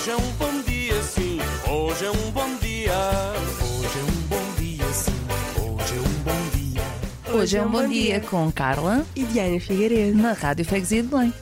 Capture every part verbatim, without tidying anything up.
Hoje é um bom dia, sim, hoje é um bom dia. Hoje é um bom dia, sim, hoje é um bom dia. Hoje é um bom dia com Carla e Diana Figueiredo na Rádio Freguesia de Belém.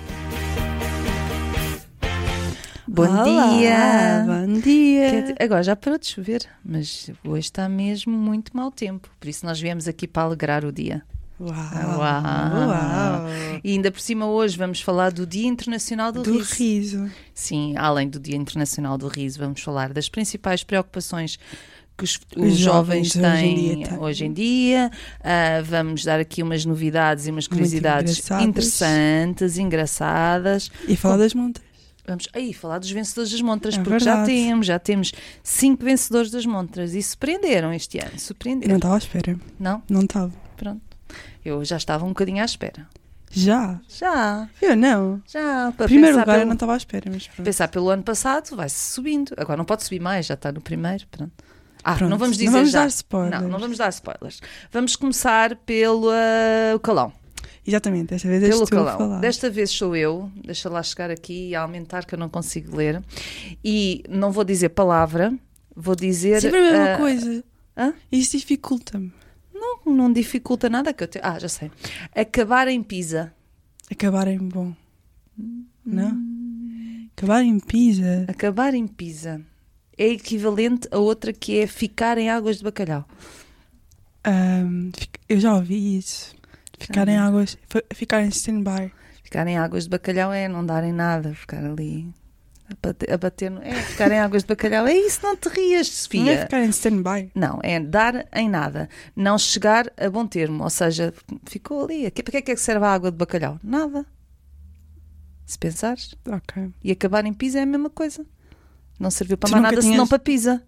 Bom Olá, dia! Bom dia! Agora já parou de chover, mas hoje está mesmo muito mau tempo, por isso nós viemos aqui para alegrar o dia. Uau! Uau. Uau. E ainda por cima hoje vamos falar do Dia Internacional do, Do Riso. riso. Sim, além do Dia Internacional do Riso, vamos falar das principais preocupações que os, Os os jovens, jovens hoje em têm dia têm. hoje em dia. Uh, vamos dar aqui umas novidades e umas curiosidades engraçadas. interessantes, engraçadas. E falar das montas. Vamos aí falar dos vencedores das montras, É porque já verdade. temos, já temos cinco vencedores das montras e surpreenderam este ano, Eu não surpreenderam. estava à espera. Não? Não estava. Pronto. Eu já estava um bocadinho à espera. Já? Já, Eu não. já. Para Primeiro pensar lugar pelo, eu não estava à espera, mas pronto. pensar pelo ano passado, vai-se subindo. Agora não pode subir mais, já está no primeiro. Pronto. Ah, Pronto, não vamos dizer não vamos já. dar spoilers. Não, não vamos dar spoilers. Vamos começar pelo uh, o calão. Exatamente, desta vez és Pelo tu a calão. falar. Desta vez sou eu. Deixa lá chegar aqui e aumentar que eu não consigo ler. E não vou dizer palavra, vou dizer... Sempre a mesma uh, coisa. hã? Isso dificulta-me. Não, não dificulta nada que eu te... Ah, já sei. Acabar em Pisa. Acabar em bom. Não? Acabar em pizza. Acabar em Pisa. É equivalente a outra que é ficar em águas de bacalhau. Ahm, fic- eu já ouvi isso. Ficar Ah. em águas. f- Ficar em stand-by. Ficar em águas de bacalhau é não darem nada, ficar ali a bater, a bater no... É, ficar em águas de bacalhau. É isso, não te rias, Sofia. Não é ficar em stand-by. Não, é dar em nada. Não chegar a bom termo. Ou seja, ficou ali. Para que é que serve a água de bacalhau? Nada. Se pensares. Ok. E acabar em Pisa é a mesma coisa. Não serviu para Tu mais nunca nada tinhas- senão para Pisa.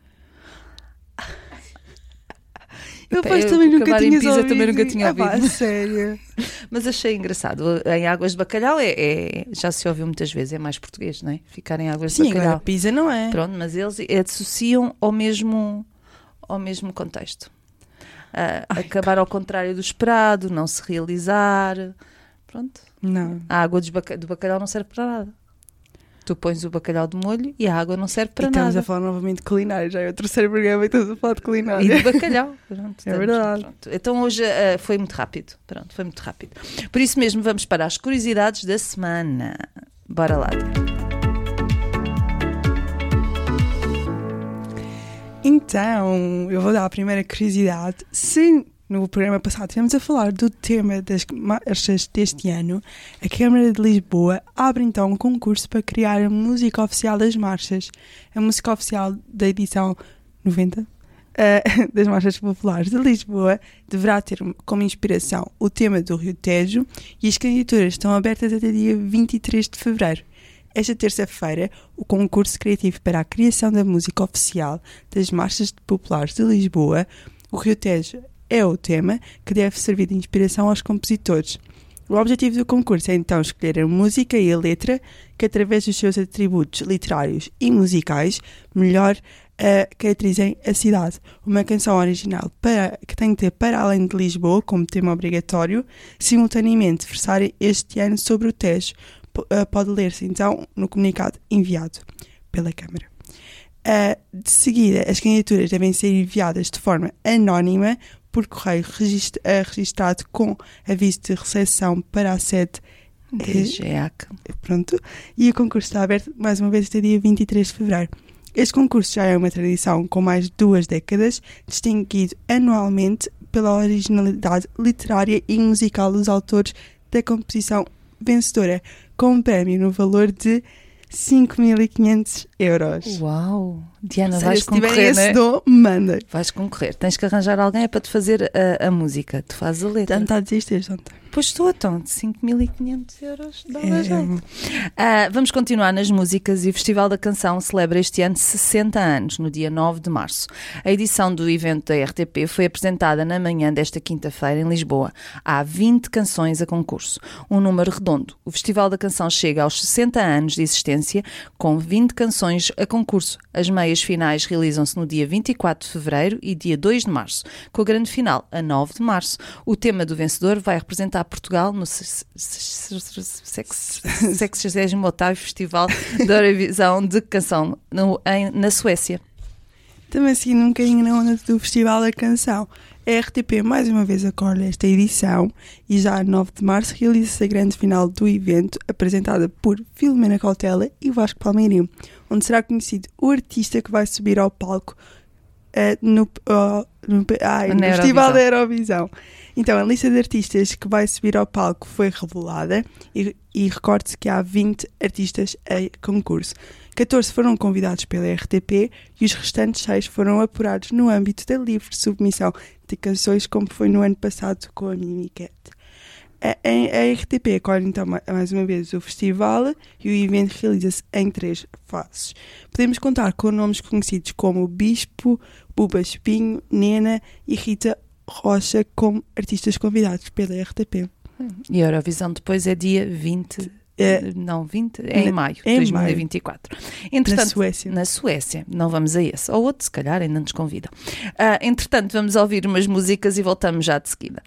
Eu Epá, aposto eu também nunca acabar em tinhas pizza ouvido. também nunca tinha Ah, pá, ouvido. sério. Mas achei engraçado. Em águas de bacalhau é, é- já se ouviu muitas vezes, é mais português, não é? Ficar em águas de Sim, bacalhau. agora pizza não é. Pronto, mas eles associam ao mesmo, ao mesmo contexto. Ah, Ai, acabar ao contrário do esperado, não se realizar. Pronto. Não. A água dos baca- do bacalhau não serve para nada. Tu pões o bacalhau de molho e a água não serve para e estamos nada. a falar novamente de culinária. Já é o terceiro programa e estamos a falar de culinária. E de bacalhau. Pronto, É estamos- verdade. pronto. Então hoje ah, foi muito rápido. Pronto, foi muito rápido. Por isso mesmo vamos para as curiosidades da semana. Bora lá. Então, eu vou dar a primeira curiosidade. Se no programa passado estivemos a falar do tema das marchas deste ano, a Câmara de Lisboa abre então um concurso para criar a música oficial das marchas. A música oficial da edição noventa eh, das Marchas Populares de Lisboa deverá ter como inspiração o tema do Rio Tejo e as candidaturas estão abertas até dia vinte e três de fevereiro. Esta terça-feira, o concurso criativo para a criação da música oficial das Marchas Populares de Lisboa, o Rio Tejo é o tema que deve servir de inspiração aos compositores. O objetivo do concurso é então escolher a música e a letra que, através dos seus atributos literários e musicais, melhor uh, caracterizem a cidade. Uma canção original para, que tem que ter para além de Lisboa como tema obrigatório, simultaneamente versar este ano sobre o Tejo. P- uh, pode ler-se então no comunicado enviado pela Câmara. Uh, de seguida, as candidaturas devem ser enviadas de forma anónima por correio regist- uh, registado com aviso de recepção para a sede. D G A C. Pronto. E o concurso está aberto mais uma vez até dia vinte e três de fevereiro. Este concurso já é uma tradição com mais de duas décadas, distinguido anualmente pela originalidade literária e musical dos autores da composição vencedora, com um prémio no valor de cinco mil e quinhentos euros. Uau! Diana, Sério, vais se tiverem concorrer, esse né? dom, manda. Vais concorrer. Tens que arranjar alguém é para te fazer a, a música. Tu fazes a letra. Já me está a desistir, já está. Pois estou, então, de cinco mil e quinhentos euros. Dá É, jeito. Ah, vamos continuar nas músicas e o Festival da Canção celebra este ano sessenta anos, no dia nove de março. A edição do evento da R T P foi apresentada na manhã desta quinta-feira em Lisboa. Há vinte canções a concurso, um número redondo. O Festival da Canção chega aos sessenta anos de existência com vinte canções a concurso. As meias meias finais realizam-se no dia vinte e quatro de fevereiro e dia dois de março, com a grande final a nove de março. O tema do vencedor vai representar Portugal no sexagésimo oitavo Festival da Eurovisão de Canção no, em, na Suécia. Também seguindo um bocadinho na onda do Festival da Canção, a R T P mais uma vez acorda esta edição e já a nove de março realiza-se a grande final do evento, apresentada por Filomena Cautela e Vasco Palmeirinho, onde será conhecido o artista que vai subir ao palco uh, no, uh, no, ai, no Festival da Eurovisão. Então, a lista de artistas que vai subir ao palco foi revelada e, e recorde-se que há vinte artistas a concurso. catorze foram convidados pela R T P e os restantes seis foram apurados no âmbito da livre submissão de canções, como foi no ano passado com a Mimicat. A, a, a R T P acolhe então mais uma vez o festival e o evento realiza-se em três fases. Podemos contar com nomes conhecidos como Bispo, Buba Espinho, Nena e Rita Rocha como artistas convidados pela R T P. E a Eurovisão depois é dia vinte, é, não, vinte, é em maio de dois mil e vinte e quatro. Entretanto, na Suécia. Na Suécia, não vamos a esse. Ou outro, se calhar, ainda nos convidam. Uh, entretanto, vamos ouvir umas músicas e voltamos já de seguida.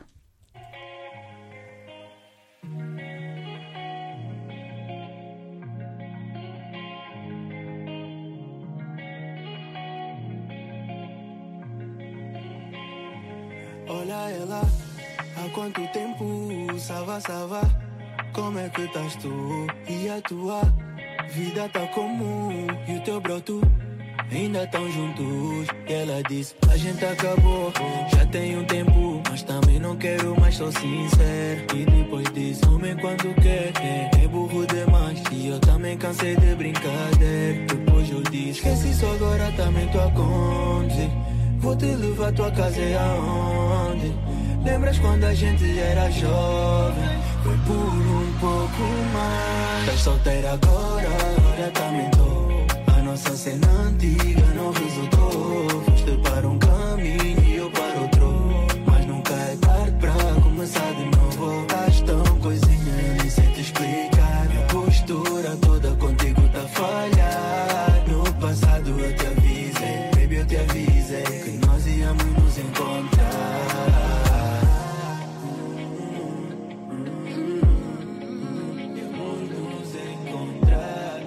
Olha ela, há quanto tempo, sava, sava, como é que estás tu e a tua vida tá comum e o teu broto ainda tão juntos. E ela disse, a gente acabou, já tem um tempo, mas também não quero mais, sou sincero. E depois disse, homem quando quer, é, é burro demais e eu também cansei de brincadeira. Depois eu disse, esquece isso agora, também tô a conduzir. Vou te levar, tua casa é aonde? Lembras quando a gente era jovem? Foi por um pouco mais. Estás solteira agora, olha também tô. A nossa cena antiga não resultou. Foste para um caminho e eu para outro. Mas nunca é tarde para começar de novo. Estás tão coisinha, eu nem sei te explicar. Minha postura toda contigo tá a falhar. No passado eu te avisei, baby, eu te avisei que nós íamos nos encontrar. Íamos nos encontrar.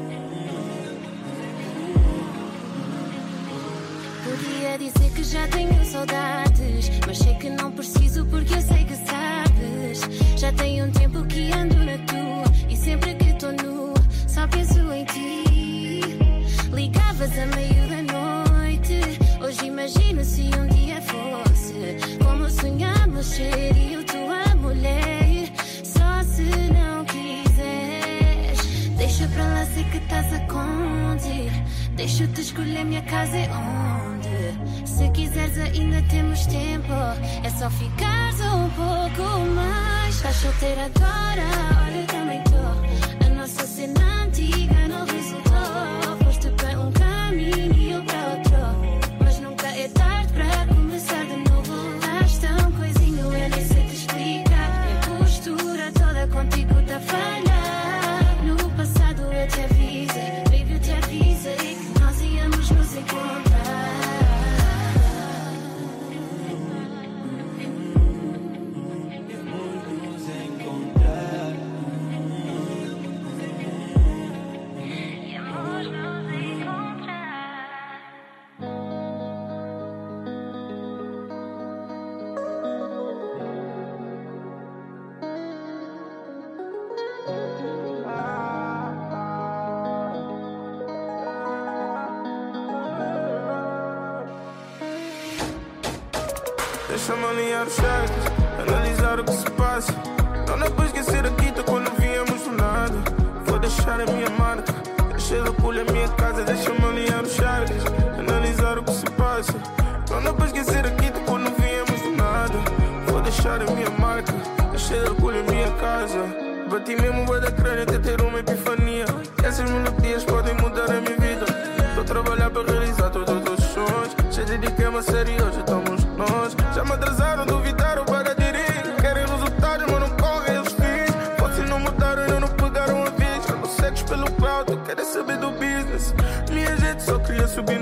Podia dizer que já tenho saudades, mas sei que não preciso porque eu sei que sabes. Já tem um tempo que ando na tua e sempre que tô nu só penso em ti. Ligavas a meio da noite. Hoje imagino se um dia fosse como sonhamos ser eu tua mulher. Só se não quiseres, deixa pra lá, sei que estás a conduzir. Deixa-te escolher, minha casa é onde. Se quiseres ainda temos tempo, é só ficares um pouco mais. Estás solteira agora, olha também tô. A nossa cena antiga não resultou. Foste para um caminho e eu para outro. Mas nunca é tarde para começar de novo. Estás tão coisinho, eu nem sei te explicar. Minha postura toda contigo tá a falhar. No passado eu te avisei, baby, eu te avisei que nós íamos nos encontrar. Deixa-me alinhar os chakras, analisar o que se passa. Não dá para esquecer a quinta quando viemos do nada. Vou deixar a minha marca, deixei de colher a minha casa. Deixa-me alinhar os chakras, analisar o que se passa. Não dá para esquecer a quinta quando viemos do nada. Vou deixar a minha marca, deixei de colher a minha casa. Bati mesmo o da crânio até ter uma epifania. Essas melodias podem mudar a minha vida. Estou a trabalhar para realizar todos os sonhos. Já dediquei-me a sério, hoje estamos nós. Já me atrasaram, duvidaram para dirigir. Querem resultados, mas não correm os fins. Vocês não mudaram, eu não pegaram a vez. Não segues pelo cloud, querem saber do business. Minha gente só queria subir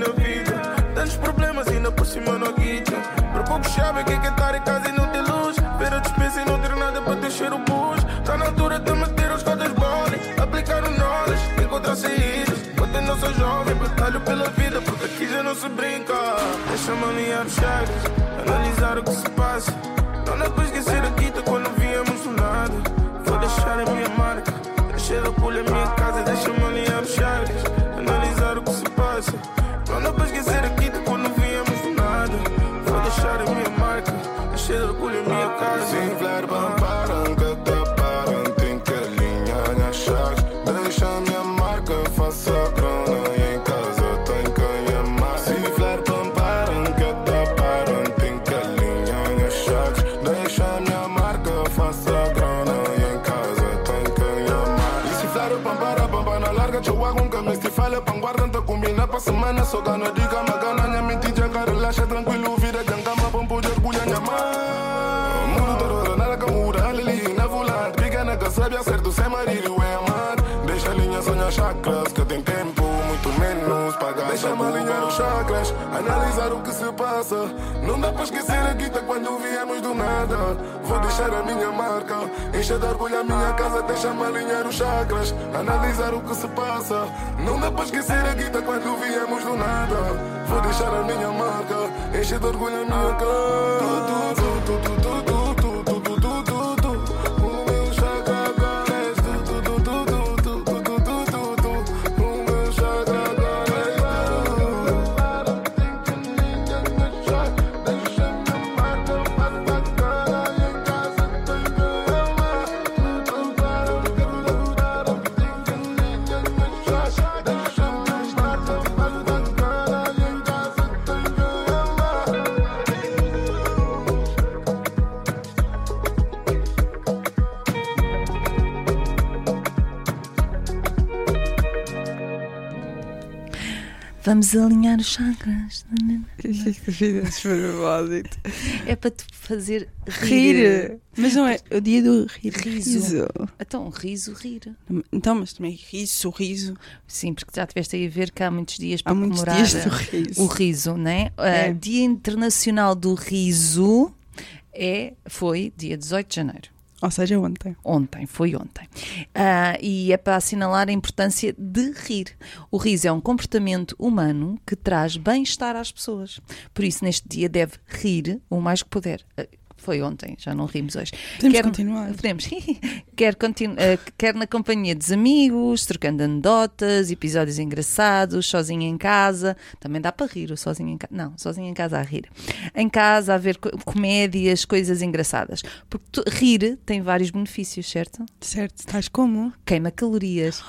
por cima no guita. Por pouco chave que é que estar em casa e não ter luz. Ver a dispensa e não ter nada para deixar o bus. Tá na altura de meter os cotas bola, aplicar o knowledge, encontrar saídas. Quando eu não sou jovem, batalho pela vida, porque aqui já não se brinca. Deixa-me alinhar os chakras, analisar o que se passa. Não dá para esquecer a guita quando viemos do nada. Vou deixar a minha marca, deixar a pulha a minha casa. Deixa-me alinhar os chakras, analisar o que se passa. Não dá para esquecer a guita quando viemos do nada. Vou deixar a minha marca, deixar a pulha a minha casa. Sem flare, param, que te param. Tem que alinhar as chaves. Deixa a minha marca, faça a grana. E em casa tem que amar. Sem flare, param, que te param. Tem que alinhar as chaves. Deixa a minha marca, faça a grana. E em casa tem que amar. E se flare, pampara, pampa na larga. Choa com camis, te falha, panguarda. Tá combina pra semana. Só gana, diga, magana. Nha mente, janka, relaxa, tranquilo. Vida, janka, ma, pampo, jargulha, nha, ma. Mundo todo, nada que muda. Alili, na volante. Pica na sabe acerto, sem marido, é amar. Deixa a linha, sonhar chakras. Que tem tempo, muito menos pagar. Deixa-me alinhar os chakras, analisar o que se passa. Não dá para esquecer a guita quando viemos do nada. Vou deixar a minha marca, encher de orgulho a minha casa. Deixa-me alinhar os chakras, analisar o que se passa. Não dá para esquecer a guita quando viemos do nada. Vou deixar a minha marca, encher de orgulho a minha casa. Tu, tu, tu, tu, tu, tu, tu. Vamos alinhar os chakras. É para te fazer rir. Rir. Mas não é o dia do rir. Riso. Riso. Então, riso, rir. Então, mas também riso, sorriso. Sim, porque já tiveste aí a ver que há muitos dias para Há muitos comemorar dias do riso. o riso, não é? É. Uh, Dia Internacional do Riso é, foi dia dezoito de janeiro. Ou seja, ontem. Ontem, foi ontem. Uh, e é para assinalar a importância de rir. O riso é um comportamento humano que traz bem-estar às pessoas. Por isso, neste dia, deve rir o mais que puder. Uh, foi ontem, já não rimos hoje. Podemos quer, continuar. Podemos. quer, continu, uh, quer na companhia dos amigos, trocando anedotas, episódios engraçados, sozinho em casa. Também dá para rir, o sozinho em casa. Não, sozinho em casa a rir. Em casa, a ver co- comédias, coisas engraçadas. Porque tu, rir tem vários benefícios, certo? Certo, estás como? Queima calorias.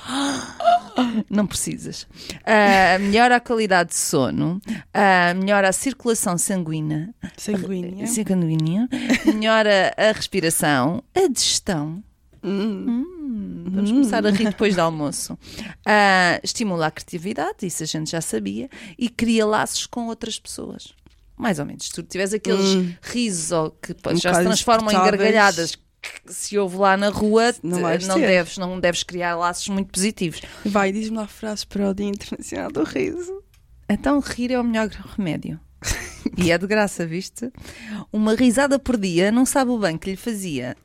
Não precisas. Uh, melhora a qualidade de sono. Uh, melhora a circulação sanguínea. Sanguínea. Sanguínea. Melhora a respiração. A digestão. Hum. Hum, vamos começar a rir depois do almoço. Uh, estimula a criatividade, isso a gente já sabia. E cria laços com outras pessoas. Mais ou menos. Se tu tiveres aqueles Hum. risos ou que depois Um já se bocado transformam em insuportáveis. gargalhadas que se ouve lá na rua, Não te- vais não, ter. deves, não deves criar laços muito positivos. Vai, diz-me lá frases para o Dia Internacional do Riso. Então rir é o melhor remédio. E é de graça, viste? Uma risada por dia não sabe o bem que lhe fazia.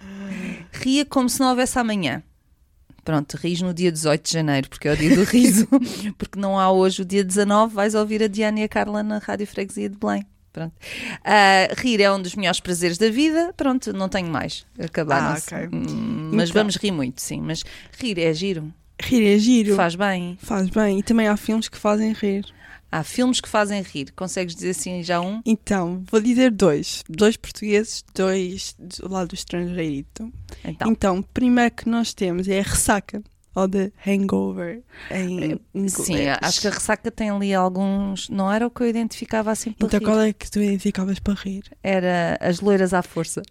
Ria como se não houvesse amanhã. Pronto, ris no dia dezoito de janeiro, porque é o dia do riso. Porque não há hoje o dia dezanove, vais ouvir a Diana e a Carla na Rádio Freguesia de Belém. Pronto. Uh, rir é um dos melhores prazeres da vida. Pronto, não tenho mais. Acabaram-se. Ah, ok. Hum, mas Então. vamos rir muito, sim. Mas rir é giro. Rir é giro. Faz bem. Faz bem. E também há filmes que fazem rir. Há filmes que fazem rir. Consegues dizer assim já um? Então, vou dizer dois. Dois portugueses, dois do lado do estrangeirito. Então. Então, o primeiro que nós temos é a Ressaca, ou The Hangover, em inglês. Sim, acho que a Ressaca tem ali alguns... Não era o que eu identificava assim para Então, rir. qual é que tu identificavas para rir? Era As Loiras à Força.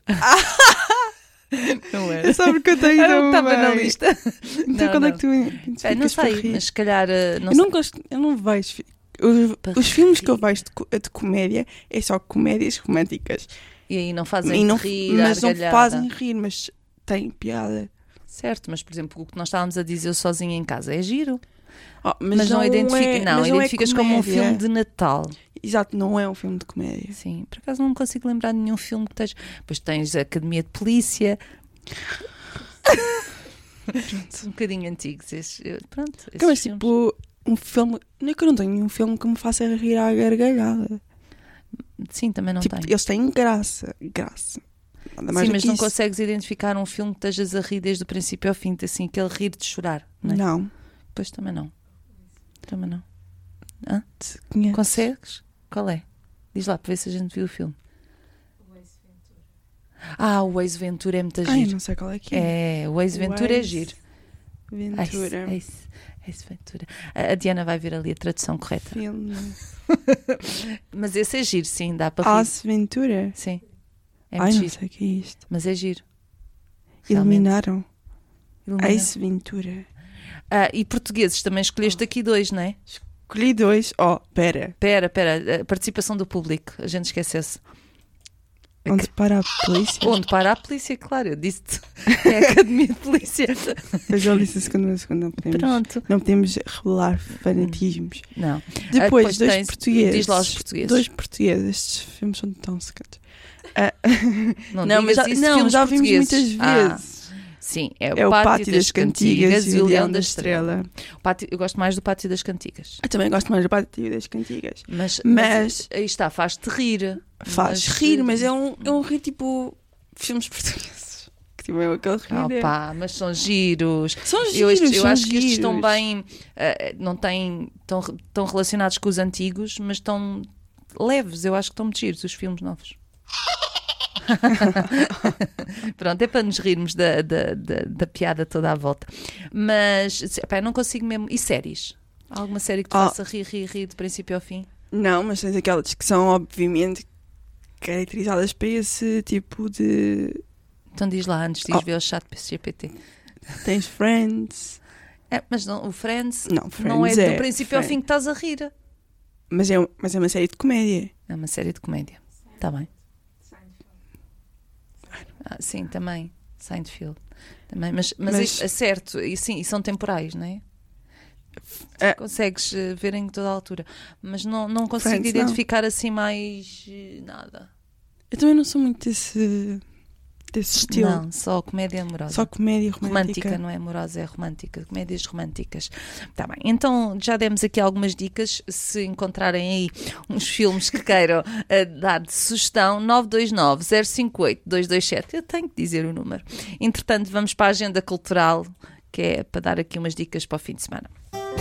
Não era. É só porque eu tenho Era o que estava na também. lista. Então, Não, qual é não. que tu Ah, identificas não para sei, rir? mas se calhar... ah, Não eu sei. não gosto, eu não vejo... fi- Os, Para os filmes rir. que eu vejo de, co- de comédia é só comédias românticas. E aí não fazem E não, rir, mas não gargalhada. fazem rir, mas têm piada. Certo, mas por exemplo, o que nós estávamos a dizer sozinho em casa é giro. Oh, Mas, não, identifica, é, não, mas não é identificas como um comédia. filme de Natal. Exato, não é um filme de comédia. Sim, por acaso não me consigo lembrar de nenhum filme que tens. Depois tens a Academia de Polícia. Um bocadinho antigos. Esses, pronto, esses Mas filmes. tipo, um filme. Não é que eu não tenho nenhum filme que me faça rir à gargalhada. Sim, também não Tipo, tenho. eles têm graça. Graça. Nada mais Sim, do mas que não isso. consegues identificar um filme que estejas a rir desde o princípio ao fim, assim, aquele rir de chorar. Não é? Não. Pois também não. Também não. Te conheço. Consegues? Qual é? Diz lá para ver se a gente viu o filme. Ah, o Ace Ventura é muito Ai, giro. não sei qual é que é. É, o Ace Ventura é Ace giro. Ventura. Ace, Ace, Ace Ventura. A, a Diana vai ver ali a tradução correta. Filme. Mas esse é giro, sim, dá para rir. Ace Ventura. Sim. É Ai, muito não giro. sei o que é isto. Mas é giro. Realmente. Eliminaram. Ilumina. Ace Ventura. Ah, e portugueses, também escolheste aqui dois, não é? Escolhi dois. Oh, pera. Pera, pera, a participação do público, a gente esquecesse. Onde para a polícia? Onde para a polícia, claro, eu disse-te. É a Academia de Polícia. Eu já disse a segunda, a segunda. Não podemos, Pronto. não podemos revelar fanatismos. Não. Depois, depois dois tens- portugueses. diz lá os portugueses. Dois portugueses. Estes filmes são tão secantes. Não, Não, mas digas já, isso, não, filmes já vimos portugueses. muitas Ah, vezes. sim, é o, É o Pátio, das Cantigas e o Leão da Estrela. Estrela. O pátio, eu gosto mais do Pátio das Cantigas. Eu também gosto mais do Pátio das Cantigas. Mas, Mas- mas aí está, faz-te rir. Faz Mas- rir, mas é um, é um rir tipo filmes portugueses. Que tipo é aquele rir. Ah, é- pá, mas são giros. São Eu, giros, estes- eu são acho que estes estão giros. bem, eh, não têm, estão, estão relacionados com os antigos, mas estão leves. Eu acho que estão muito giros os filmes novos. Pronto, é para nos rirmos da, da, da, da piada toda à volta. Mas, epá, eu não consigo mesmo. E séries? Há alguma série que te Ah. faça rir, rir, rir de princípio ao fim? Não, mas tens aquelas que são obviamente caracterizadas para esse tipo de. Então diz lá, antes de ires Oh. ver o chat G P T. Tens Friends. É, mas não, o Friends Não, Friends não é do é princípio ao Friends. fim que estás a rir. Mas é, mas é uma série de comédia. É uma série de comédia. Está bem. Ah, sim, também. Seinfeld. Também. Mas, mas, Mas- é, é certo, e sim, e são temporais, não é? É. Consegues eh, ver em toda a altura. Mas não, não consigo Friends, não. identificar assim mais eh, nada. Eu também não sou muito desse, desse estilo. Não, só comédia amorosa. Só comédia romântica. Romântica, não é amorosa, é romântica. Comédias românticas. Tá bem. Então já demos aqui algumas dicas. Se encontrarem aí uns filmes que queiram eh, dar de sugestão, nove dois nove, zero cinco oito, dois dois sete. Eu tenho que dizer o número. Entretanto, vamos para a agenda cultural, que é para dar aqui umas dicas para o fim de semana.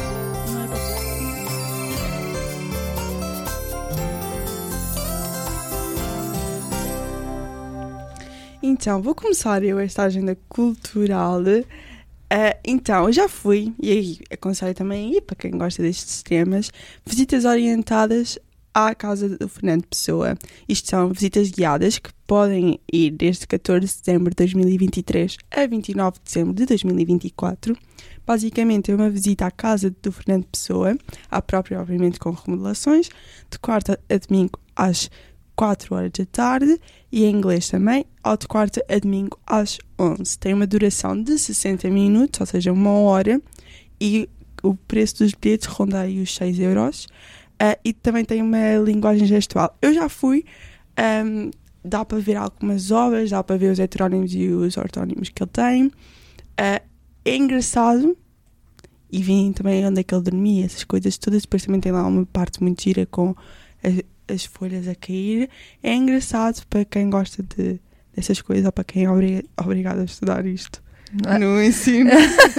Então, vou começar eu esta agenda cultural. Ah, então, eu já fui, e aí aconselho também aí, para quem gosta destes temas, visitas orientadas à casa do Fernando Pessoa. Isto são visitas guiadas que podem ir desde catorze de setembro de dois mil e vinte e três a vinte e nove de dezembro de dois mil e vinte e quatro. Basicamente é uma visita à casa do Fernando Pessoa, à própria, obviamente, com remodelações, de quarta a domingo às quatro horas da tarde, e em inglês também, ao de quarta a domingo às onze. Tem uma duração de sessenta minutos, ou seja, uma hora, e o preço dos bilhetes ronda aí os seis euros. Uh, e também tem uma linguagem gestual. Eu já fui, um, dá para ver algumas obras, dá para ver os heterónimos e os ortónimos que ele tem. Uh, é engraçado, e vi também onde é que ele dormia, essas coisas todas. Depois também tem lá uma parte muito gira com as, as folhas a cair. É engraçado para quem gosta de, dessas coisas, ou para quem é obri- obrigado a estudar isto Ah. no ensino.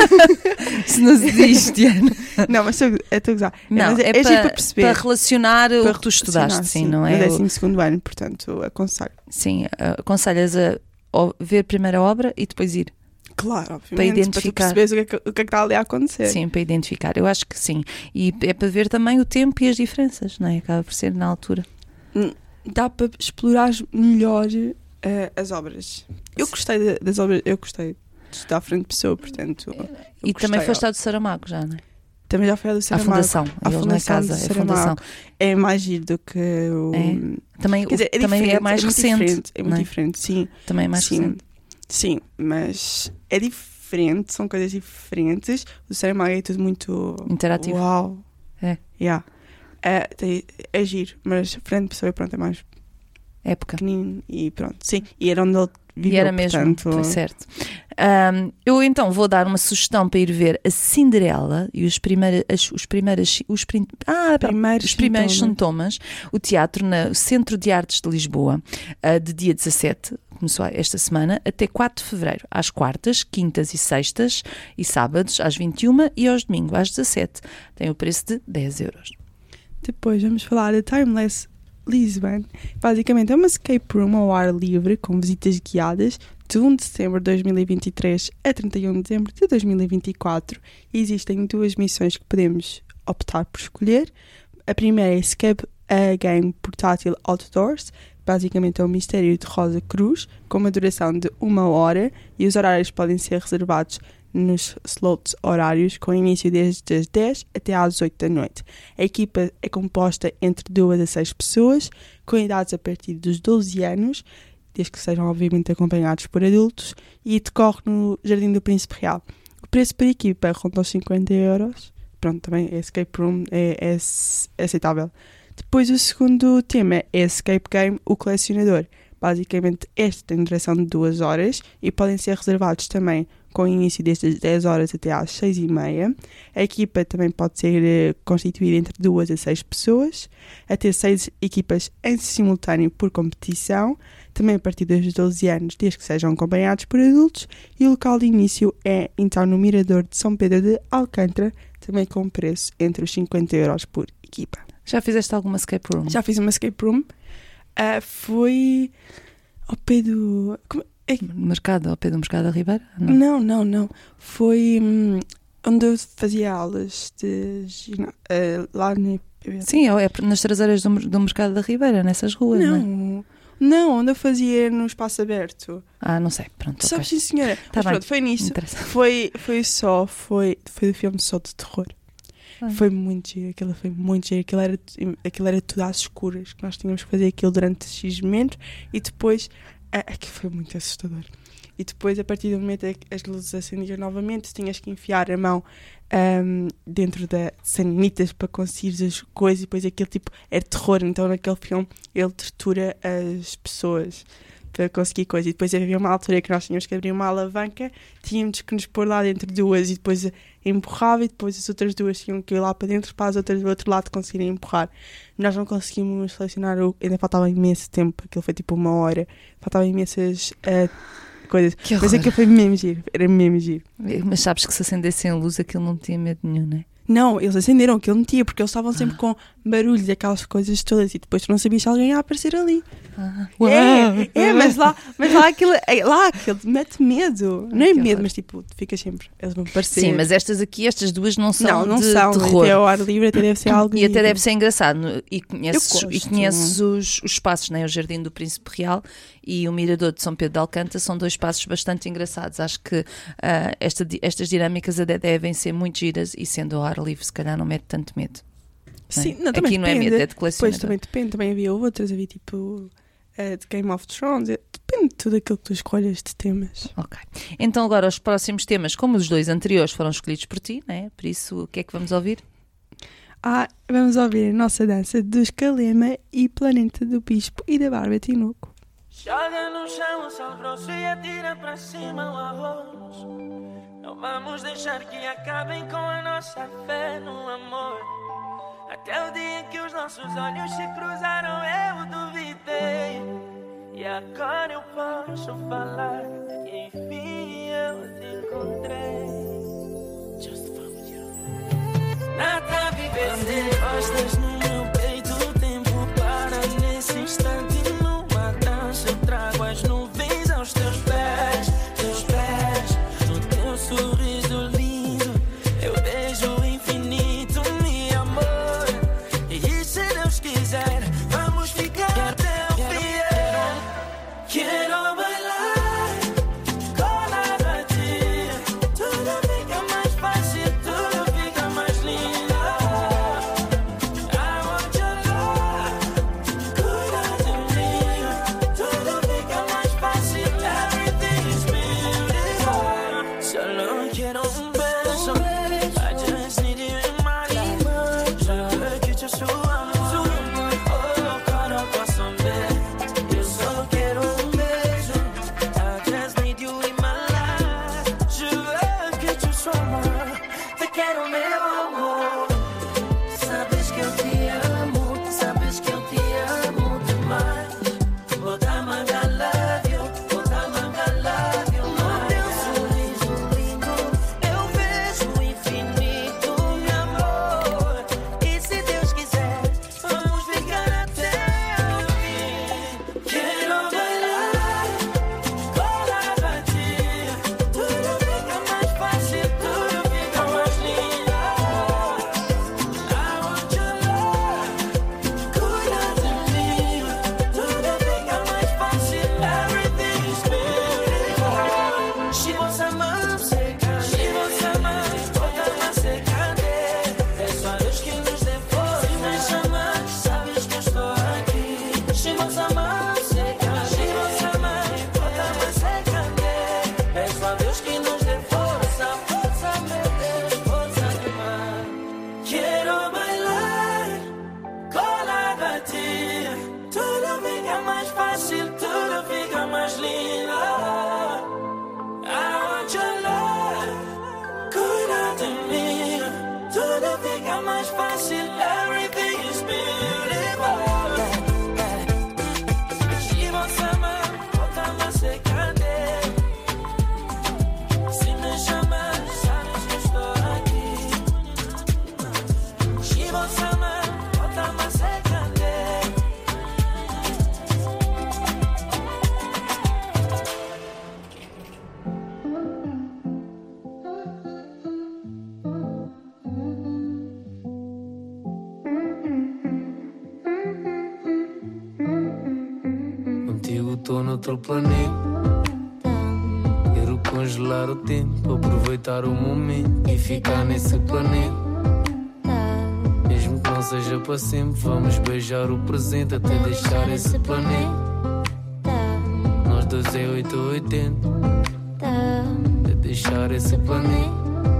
Se não se diz, Diana. Não, mas estou a gozar. Não, mas é, é, é giro para, para perceber. para relacionar o Para que tu estudaste, relacionar, sim, não é? No O- décimo segundo ano, portanto, aconselho. Sim, uh, aconselhas a o- ver primeiro a obra e depois ir. Claro, obviamente, Para identificar. para tu perceberes o que, é que, o que é que está ali a acontecer. Sim, para identificar. Eu acho que sim. E é para ver também o tempo e as diferenças, não é? Acaba por ser na altura. Dá para explorar melhor eh, as obras. Eu Sim. gostei de- das obras, eu gostei de estar à frente de pessoa, portanto. eu E também gostei, foste ó. ao do Saramago já, não é? Também já foi a do À Saramago. fundação. À Eles não é fundação casa, do é a Saramago. fundação. É mais giro do que o. É? Também, Quer dizer, o, também é diferente, mais muito recente. diferente, é muito não é? diferente, sim. Também é mais sim, recente. sim, mas é diferente, são coisas diferentes. O Saramago é tudo muito Interativo. Uau! É. Yeah. É, tem- é giro, mas Fernando Pessoa, pronto, é mais Época. pequenino e pronto. Sim, e era onde ele viveu, E era mesmo, portanto... foi certo. Ahm, eu então vou dar uma sugestão para ir ver a Cinderela e os primeiros, as- os primeiros, os, prim- ah, pá, Primeiros os primeiros sintomas. sintomas, o teatro no Centro de Artes de Lisboa, ah, de dia dezassete, começou esta semana, até quatro de fevereiro, às quartas, quintas e sextas e sábados, às vinte e uma e aos domingos, às dezassete. Tem o preço de dez euros. Depois vamos falar da Timeless Lisbon. Basicamente é uma escape room ao ar livre com visitas guiadas de um de setembro de dois mil e vinte e três a trinta e um de dezembro de dois mil e vinte e quatro. E existem duas missões que podemos optar por escolher. A primeira é Escape a Game Portátil Outdoors. Basicamente é um mistério de Rosa Cruz com uma duração de uma hora e os horários podem ser reservados nos slots horários com início desde as dez até às oito da noite. A equipa é composta entre duas a seis pessoas, com idades a partir dos doze anos, desde que sejam obviamente acompanhados por adultos, e decorre no Jardim do Príncipe Real. O preço por equipa ronda os cinquenta euros. Pronto, também é escape room, é, é aceitável. Depois o segundo tema é Escape Game, o colecionador. Basicamente este tem duração de duas horas e podem ser reservados também com início desde as dez horas até às seis e meia. A equipa também pode ser eh, constituída entre duas a seis pessoas, até seis equipas em simultâneo por competição, também a partir dos doze anos, desde que sejam acompanhados por adultos, e o local de início é então no Mirador de São Pedro de Alcântara, também com preço entre os cinquenta euros por equipa. Já fizeste alguma escape room? Já fiz uma escape room, uh, foi ao pé do... como- é que- No mercado, ao pé do Mercado da Ribeira? Não. Não, não, não. Foi hum, onde eu fazia aulas de gina- uh, lá no... Sim, é nas traseiras do, do Mercado da Ribeira, nessas ruas, não, é? Não, não, onde eu fazia no espaço aberto. Ah, não sei, pronto. Sabe, ok. sim, senhora. Tá Mas bem. pronto, foi Não nisso. interessa. Foi, foi só, foi, foi do filme só de terror. Ah. Foi muito giro, aquilo foi muito giro. Aquilo era, aquilo era tudo às escuras, que nós tínhamos que fazer aquilo durante X momentos e depois, é, é que foi muito assustador. E depois, a partir do momento em que as luzes acendiam novamente, tinhas que enfiar a mão ahm, dentro da sanitas para conseguir as coisas, e depois aquilo tipo é terror. Então naquele filme ele tortura as pessoas para conseguir coisas. E depois havia uma altura que nós tínhamos que abrir uma alavanca, tínhamos que nos pôr lá dentro duas e depois empurrava, e depois as outras duas tinham que ir lá para dentro para as outras do outro lado conseguirem empurrar. Nós não conseguimos selecionar, o... ainda faltava imenso tempo, aquilo foi tipo uma hora, faltavam imensas uh, coisas. Que Mas horror. aquilo foi mesmo giro, era mesmo giro. Mas sabes que se acendessem a luz aquilo não tinha medo nenhum, não é? Não, eles acenderam aquilo, metia, porque eles estavam sempre com barulho daquelas coisas todas e depois tu não sabias se alguém ia aparecer ali. Ah. É, é, mas lá, mas lá aquilo, é, lá aquilo mete medo. Não é que medo, horror. mas tipo, tu ficas sempre, eles vão aparecer. Sim, mas estas aqui, estas duas não são não, não de são, terror. até ao ar livre até deve ser algo E até giro. deve ser engraçado. no- E conheces, Eu e gosto. conheces os, os espaços, né? O Jardim do Príncipe Real e o Mirador de São Pedro de Alcântara são dois espaços bastante engraçados. Acho que ah, esta di- estas dinâmicas até devem ser muito giras e sendo ao ar livre, se calhar não mete tanto medo. não é? Sim, não, também Aqui não é depende. medo, é de Depois colecionador. também depende, também havia outras, havia tipo eh, de Game of Thrones, eh, depende de tudo aquilo que tu escolhas de temas. Ok. Então agora os próximos temas, como os dois anteriores foram escolhidos por ti, né? Por isso o que é que vamos ouvir? Ah, vamos ouvir a nossa dança dos Calema e Planeta do Bispo e da Barba Tinoco. Joga no chão o sal grosso e atira para cima o arroz. Não vamos deixar que acabem com a nossa fé no amor. Até o dia em que os nossos olhos se cruzaram eu duvidei. E agora eu posso falar que enfim eu te encontrei. Just found you. Nada vivendo de costas no meu peito. O tempo para nesse instante. Numa dança eu trago as nuvens aos teus pés. Teus pés, no teu sorriso lindo eu vejo o infinito, meu amor. E se Deus quiser, vamos ficar até o fim. Quero bailar colado a ti. Tudo fica mais fácil, tudo fica mais lindo. Estou noutro planeta. Quero congelar o tempo, aproveitar o momento e ficar nesse planeta. Mesmo que não seja para sempre, vamos beijar o presente até deixar esse planeta. Nós dois é oito ou oitenta. Até deixar esse planeta.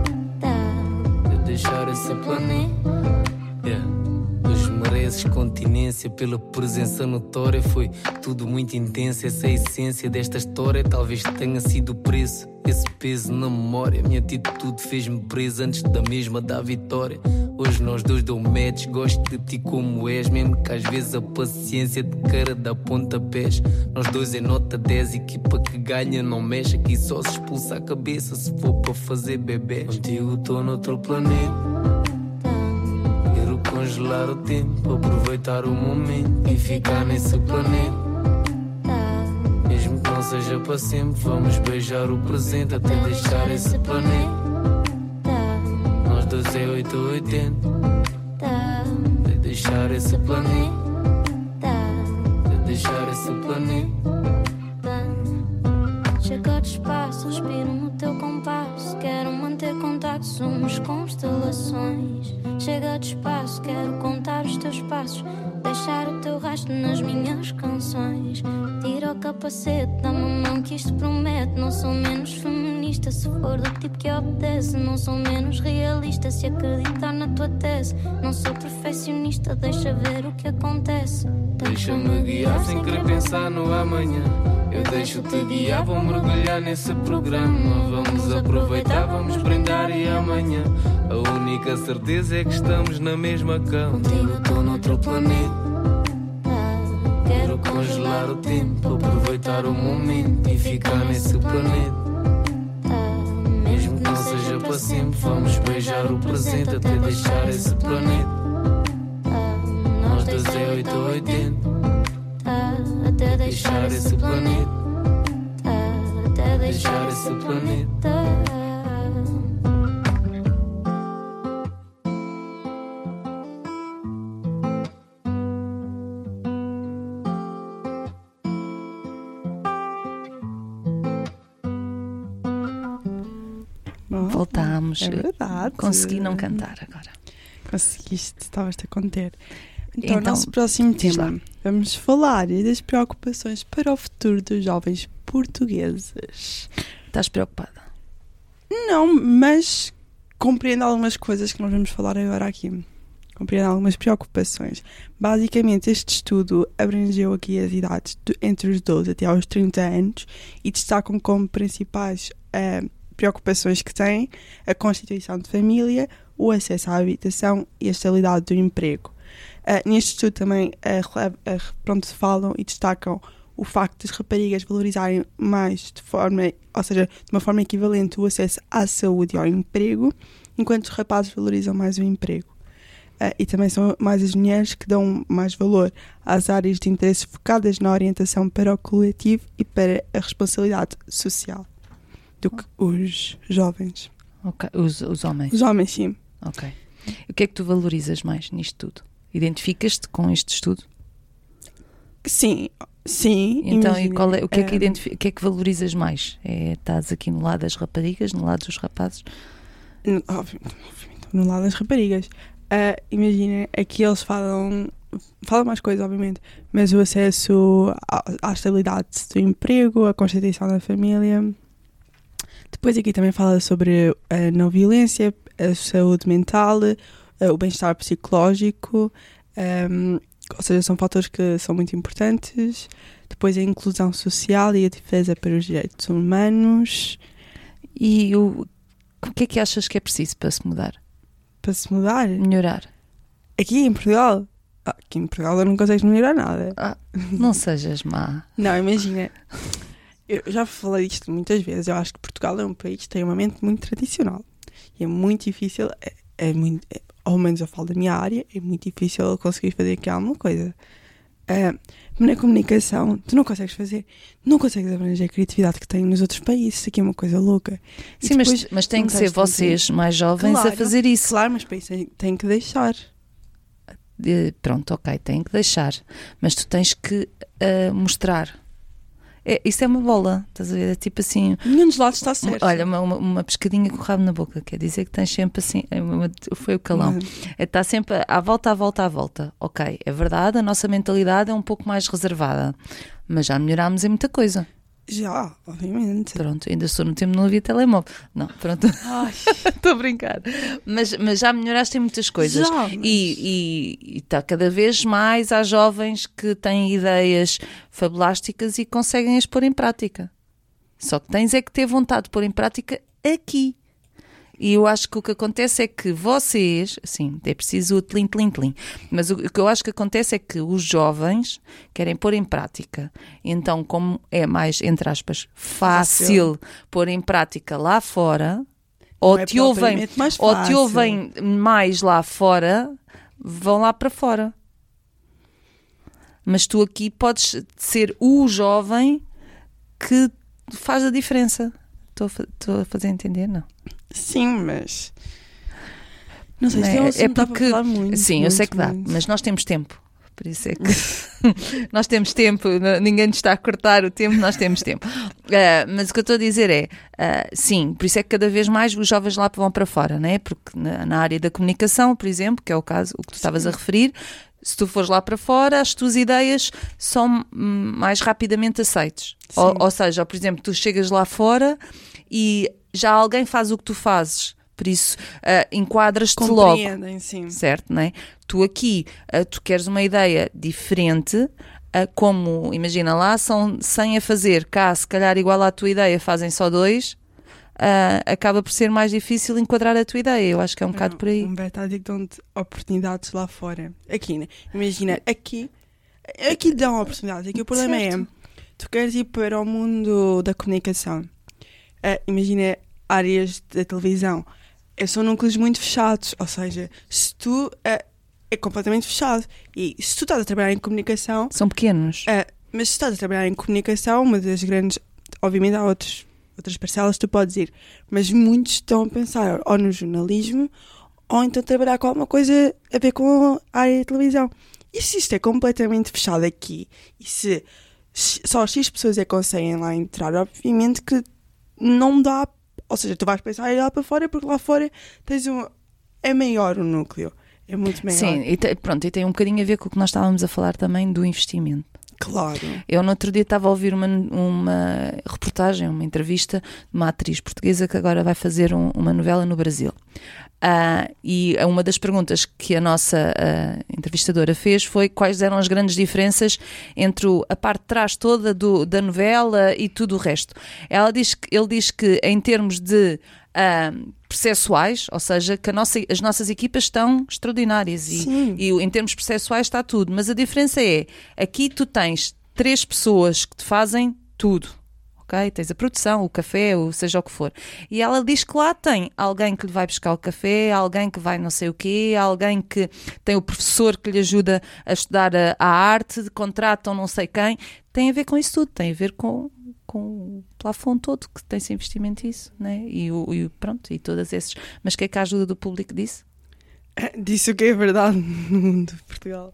Até deixar esse planeta. Yeah. Mereces continência pela presença notória. Foi tudo muito intenso. Essa é a essência desta história. Talvez tenha sido o preço, esse peso na memória. Minha atitude fez-me presa antes da mesma da vitória. Hoje nós dois dou match. Gosto de ti como és, mesmo que às vezes a paciência de cara dá pontapés. Nós dois é nota dez, equipa que ganha não mexe. Aqui só se expulsa a cabeça se for para fazer bebés. Contigo estou noutro planeta. Congelar o tempo, aproveitar o momento e ficar nesse planeta. Mesmo que não seja para sempre, vamos beijar o presente até deixar esse planeta. Nós dois é oito ou oitenta. Até deixar esse planeta. Até deixar esse planeta. Chega de espaço, respiro no teu compasso. Quero manter contato, somos constelações. Chega de espaço, quero contar os teus passos. Deixar o teu rastro nas minhas canções. Tira o capacete, dá-me a mão que isto promete. Não sou menos feminista se for do tipo que obedece. Não sou menos realista se acreditar na tua tese. Não sou perfeccionista, deixa ver o que acontece. Deixa-me guiar sem querer pensar no amanhã. Eu deixo-te guiar, vou mergulhar nesse programa. Vamos aproveitar, vamos brindar e amanhã a única certeza é que estamos na mesma cama. Contigo estou noutro planeta. Quero congelar o tempo, aproveitar o momento e ficar nesse planeta. Mesmo que não seja para sempre, vamos beijar o presente até deixar esse planeta. Nós dois é oito ou oitenta. Até deixar esse planeta. Até deixar esse planeta. Voltámos. É verdade. Consegui não cantar agora. Conseguiste, estavas-te a conter. Então, Então, nosso próximo diz lá. tema. Vamos falar das preocupações para o futuro dos jovens portugueses. Estás preocupada? Não, mas compreendo algumas coisas que nós vamos falar agora aqui. Compreendo algumas preocupações. Basicamente, este estudo abrangeu aqui as idades de, entre os doze até aos trinta anos e destacam como principais uh, preocupações que têm a constituição de família, o acesso à habitação e a estabilidade do emprego. Uh, neste estudo também uh, uh, pronto, falam e destacam o facto das raparigas valorizarem mais de forma, ou seja, de uma forma equivalente o acesso à saúde e ao emprego, enquanto os rapazes valorizam mais o emprego. Uh, e também são mais as mulheres que dão mais valor às áreas de interesse focadas na orientação para o coletivo e para a responsabilidade social do que os jovens. Ok. Os, os homens? Os homens, sim. Ok. O que é que tu valorizas mais nisto tudo? Identificas-te com este estudo? Sim, sim. Então, imagina, e qual é, o, que é que um, identifi- o que é que valorizas mais? É, estás aqui no lado das raparigas, no lado dos rapazes? No, obviamente, obviamente, no lado das raparigas. Uh, imagina, aqui eles falam fala mais coisas, obviamente, mas o acesso à, à estabilidade do emprego, a constituição da família. Depois aqui também fala sobre a não violência, a saúde mental, o bem-estar psicológico, um, ou seja, são fatores que são muito importantes. Depois a inclusão social e a defesa para os direitos humanos. E o, o que é que achas que é preciso para se mudar? Para se mudar? Melhorar? Aqui em Portugal? Ah, aqui em Portugal não consegues melhorar nada. Ah, não sejas má. Não, imagina. Eu já falei disto muitas vezes. Eu acho que Portugal é um país que tem uma mente muito tradicional. E é muito difícil, é, é muito, é, ao menos eu falo da minha área, é muito difícil conseguir fazer aqui alguma coisa. Uh, na comunicação, tu não consegues fazer, não consegues abranger a criatividade que tem nos outros países. Isso aqui é uma coisa louca. E sim, mas, mas tem que ser vocês tempo. mais jovens claro, a fazer isso. Claro, mas para isso tem que deixar. De, pronto, ok, tem que deixar. Mas tu tens que uh, mostrar. É, isso é uma bola, estás a ver? É tipo assim. Nenhum dos lados está certo. Olha, uma, uma, uma pescadinha com o rabo na boca, quer dizer que tens sempre assim. Uma, foi o calão. Uhum. É, está sempre à volta, à volta, à volta. Ok, é verdade, a nossa mentalidade é um pouco mais reservada, mas já melhorámos em muita coisa. Já, obviamente. Pronto, ainda estou no tempo não havia telemóvel. Não, pronto. Estou a brincar. Mas, mas já melhoraste em muitas coisas. Já, mas... E está cada vez mais há jovens que têm ideias fabulásticas e conseguem as pôr em prática. Só que tens é que ter vontade de pôr em prática aqui. E eu acho que o que acontece é que vocês, sim, é preciso o tlim, tlim, tlim, mas o, o que eu acho que acontece é que os jovens querem pôr em prática. Então, como é mais, entre aspas, fácil, fácil. pôr em prática lá fora, ou, é te ouvem, ou te ouvem mais lá fora, vão lá para fora. Mas tu aqui podes ser o jovem que faz a diferença. Estou a fazer entender, não? Sim, mas não sei se é, é, é porque falar muito, sim, muito, eu sei que dá, muito. Mas nós temos tempo. Por isso é que nós temos tempo, ninguém nos está a cortar o tempo, nós temos tempo. Uh, mas o que eu estou a dizer é, uh, sim, por isso é que cada vez mais os jovens lá vão para fora, não é? Porque na, na área da comunicação, por exemplo, que é o caso, o que tu estavas a referir, se tu fores lá para fora, as tuas ideias são mais rapidamente aceites. Ou, ou seja, por exemplo, tu chegas lá fora e já alguém faz o que tu fazes, por isso uh, enquadras-te logo, sim. Certo, não é? Tu aqui, uh, tu queres uma ideia diferente, uh, como, imagina lá, são cem a fazer, cá se calhar igual à tua ideia fazem só dois, uh, acaba por ser mais difícil enquadrar a tua ideia, eu acho que é um bocado por aí. Humberto, digo que dão-te oportunidades lá fora, aqui, né? Imagina, aqui, aqui dão oportunidades, aqui o problema certo. é, tu queres ir para o mundo da comunicação. Uh, imagina áreas da televisão, são núcleos muito fechados, ou seja, se tu uh, é completamente fechado e se tu estás a trabalhar em comunicação são pequenos, uh, mas se estás a trabalhar em comunicação, uma das grandes, obviamente há outros, outras parcelas que tu podes ir, mas muitos estão a pensar ou no jornalismo ou então trabalhar com alguma coisa a ver com a área da televisão. E se isto é completamente fechado aqui e se só X pessoas é que conseguem lá entrar, obviamente que não dá, ou seja, tu vais pensar ir lá para fora porque lá fora tens um, é maior o núcleo, é muito maior. Sim, e te, pronto, e tem um bocadinho a ver com o que nós estávamos a falar também do investimento. Claro. Eu no outro dia estava a ouvir uma, uma reportagem, uma entrevista de uma atriz portuguesa que agora vai fazer um, uma novela no Brasil. Uh, e uma das perguntas que a nossa uh, entrevistadora fez foi quais eram as grandes diferenças entre o, a parte de trás toda do, da novela e tudo o resto. Ela diz que, ele diz que em termos de uh, processuais, ou seja, que a nossa, as nossas equipas estão extraordinárias e, e em termos processuais está tudo, mas a diferença é, aqui tu tens três pessoas que te fazem tudo. Okay? Tens a produção, o café, ou seja o que for. E ela diz que lá tem alguém que lhe vai buscar o café, alguém que vai não sei o quê, alguém que tem o professor que lhe ajuda a estudar a, a arte, contratam não sei quem. Tem a ver com isso tudo, tem a ver com, com o plafond todo, que tem-se investimento nisso, né? E, o, e pronto, e todas esses. Mas o que é que a ajuda do público disse? Disse o que é verdade no mundo de Portugal.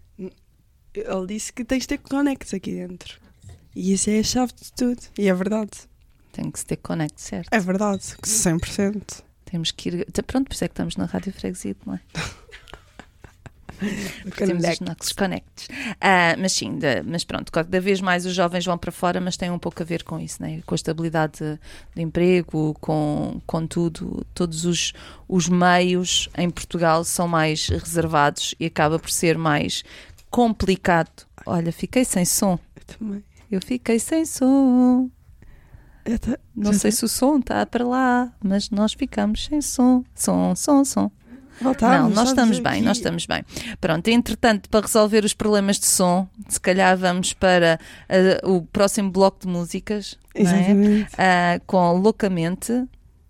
Ele disse que tens de ter conectos aqui dentro. E isso é a chave de tudo. E é verdade. Tem que se ter conecto, certo? É verdade, cem por cento. Temos que ir... Pronto, por isso é que estamos na Rádio Freguesia, não é? Temos os nossos connects. Uh, mas sim, de, mas pronto, cada vez mais os jovens vão para fora, mas tem um pouco a ver com isso, né? Com a estabilidade de, de emprego, com, com tudo. Todos os, os meios em Portugal são mais reservados e acaba por ser mais complicado. Olha, fiquei sem som. Eu também. Eu fiquei sem som. Eu tá... Não sei se o som está para lá, mas nós ficamos sem som. Som, som, som. Voltamos, não, nós estamos bem, aqui. nós estamos bem. Pronto, entretanto, para resolver os problemas de som, se calhar vamos para uh, o próximo bloco de músicas, Exatamente. Não é? uh, com Loucamente uh,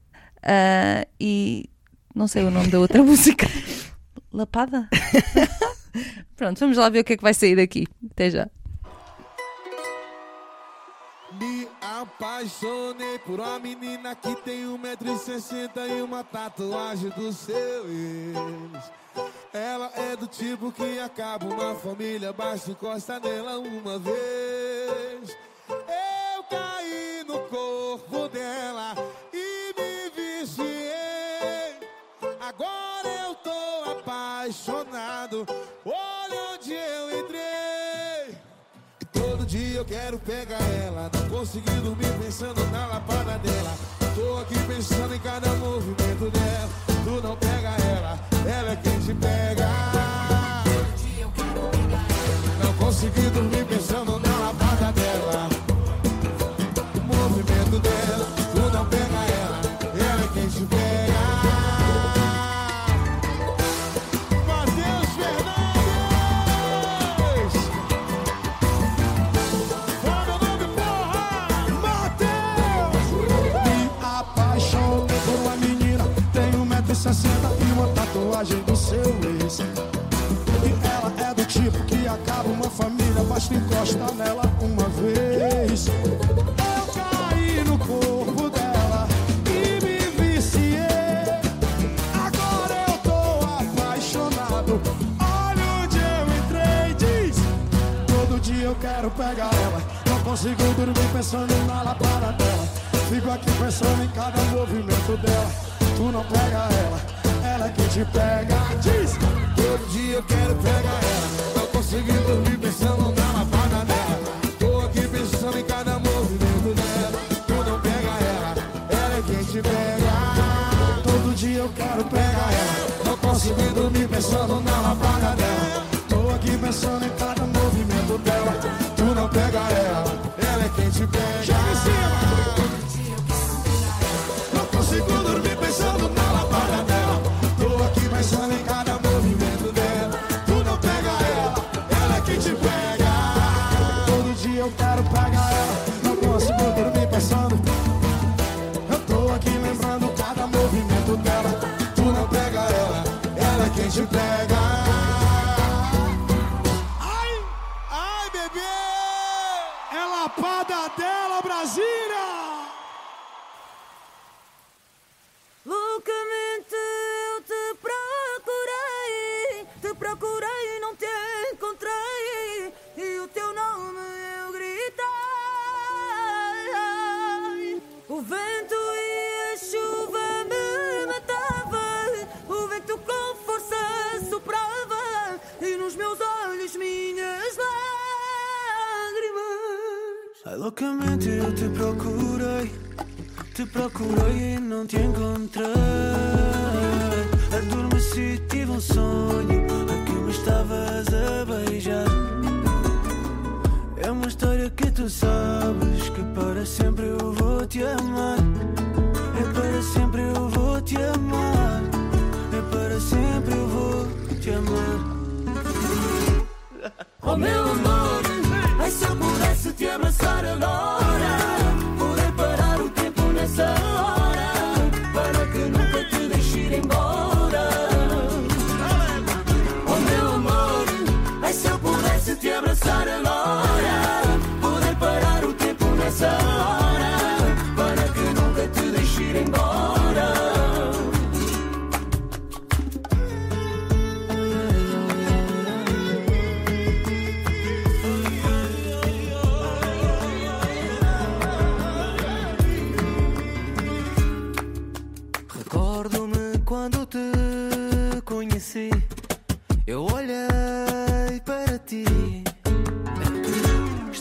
e não sei o nome da outra música. Lapada? Pronto, vamos lá ver o que é que vai sair daqui. Até já. Me apaixonei por uma menina que tem um metro e sessenta e uma tatuagem do seu ex. Ela é do tipo que acaba uma família, basta encostar nela uma vez. Eu caí no corpo dela e me viciei. Agora eu tô apaixonado, olha onde eu entrei. Todo dia eu quero pegar ela, não consegui dormir pensando na lapada dela. Tô aqui pensando em cada movimento dela. Tu não pega ela, ela é quem te pega. Todo dia eu quero pegar ela, não consegui dormir pensando na lapada dela. O movimento dela, tu não pega ela, ela é quem te pega. sessenta e uma tatuagem do seu ex. E ela é do tipo que acaba uma família, basta encostar nela uma vez. Eu caí no corpo dela e me viciei. Agora eu tô apaixonado, olha onde eu entrei. Diz, todo dia eu quero pegar ela, não consigo dormir pensando na lapada dela. Fico aqui pensando em cada movimento dela. Tu não pega ela, ela que te pega. Diz, todo dia eu quero pegar ela, não consegui dormir pensando na lapada dela. Tô aqui pensando em cada movimento dela. Tu não pega ela, ela é quem te pega. Todo dia eu quero pegar ela, não consegui dormir pensando na lapada dela. Tô aqui pensando em cada movimento dela. Tu não pega ela, ela é quem te pega. Joga em cima. Não consigo dormir pensando na lapada dela. Tô aqui pensando em cada movimento dela. Tu não pega ela, ela é quem te pega. Todo dia eu quero pegar ela, não consigo dormir pensando. Eu tô aqui lembrando cada movimento dela. Tu não pega ela, ela é quem te pega. Ai, ai bebê, é lapada dela, Brasília. Loucamente eu te procurei, te procurei e não te encontrei, e o teu nome eu gritei. O vento e a chuva me matavam, o vento com força soprava, e nos meus olhos minhas lágrimas. Ai, loucamente eu te procurei, te procurei e não te encontrei. Adormeci, tive um sonho a que me estavas a beijar. É uma história que tu sabes, que para sempre eu vou te amar. É para sempre eu vou te amar. É para sempre eu vou te amar. Oh meu amor, ai se eu pudesse te abraçar agora, poder parar o tempo nessa hora, para que nunca te deixe ir embora. Oh meu amor, ai se eu pudesse te abraçar agora, poder parar o tempo nessa hora, para que nunca te deixe ir embora.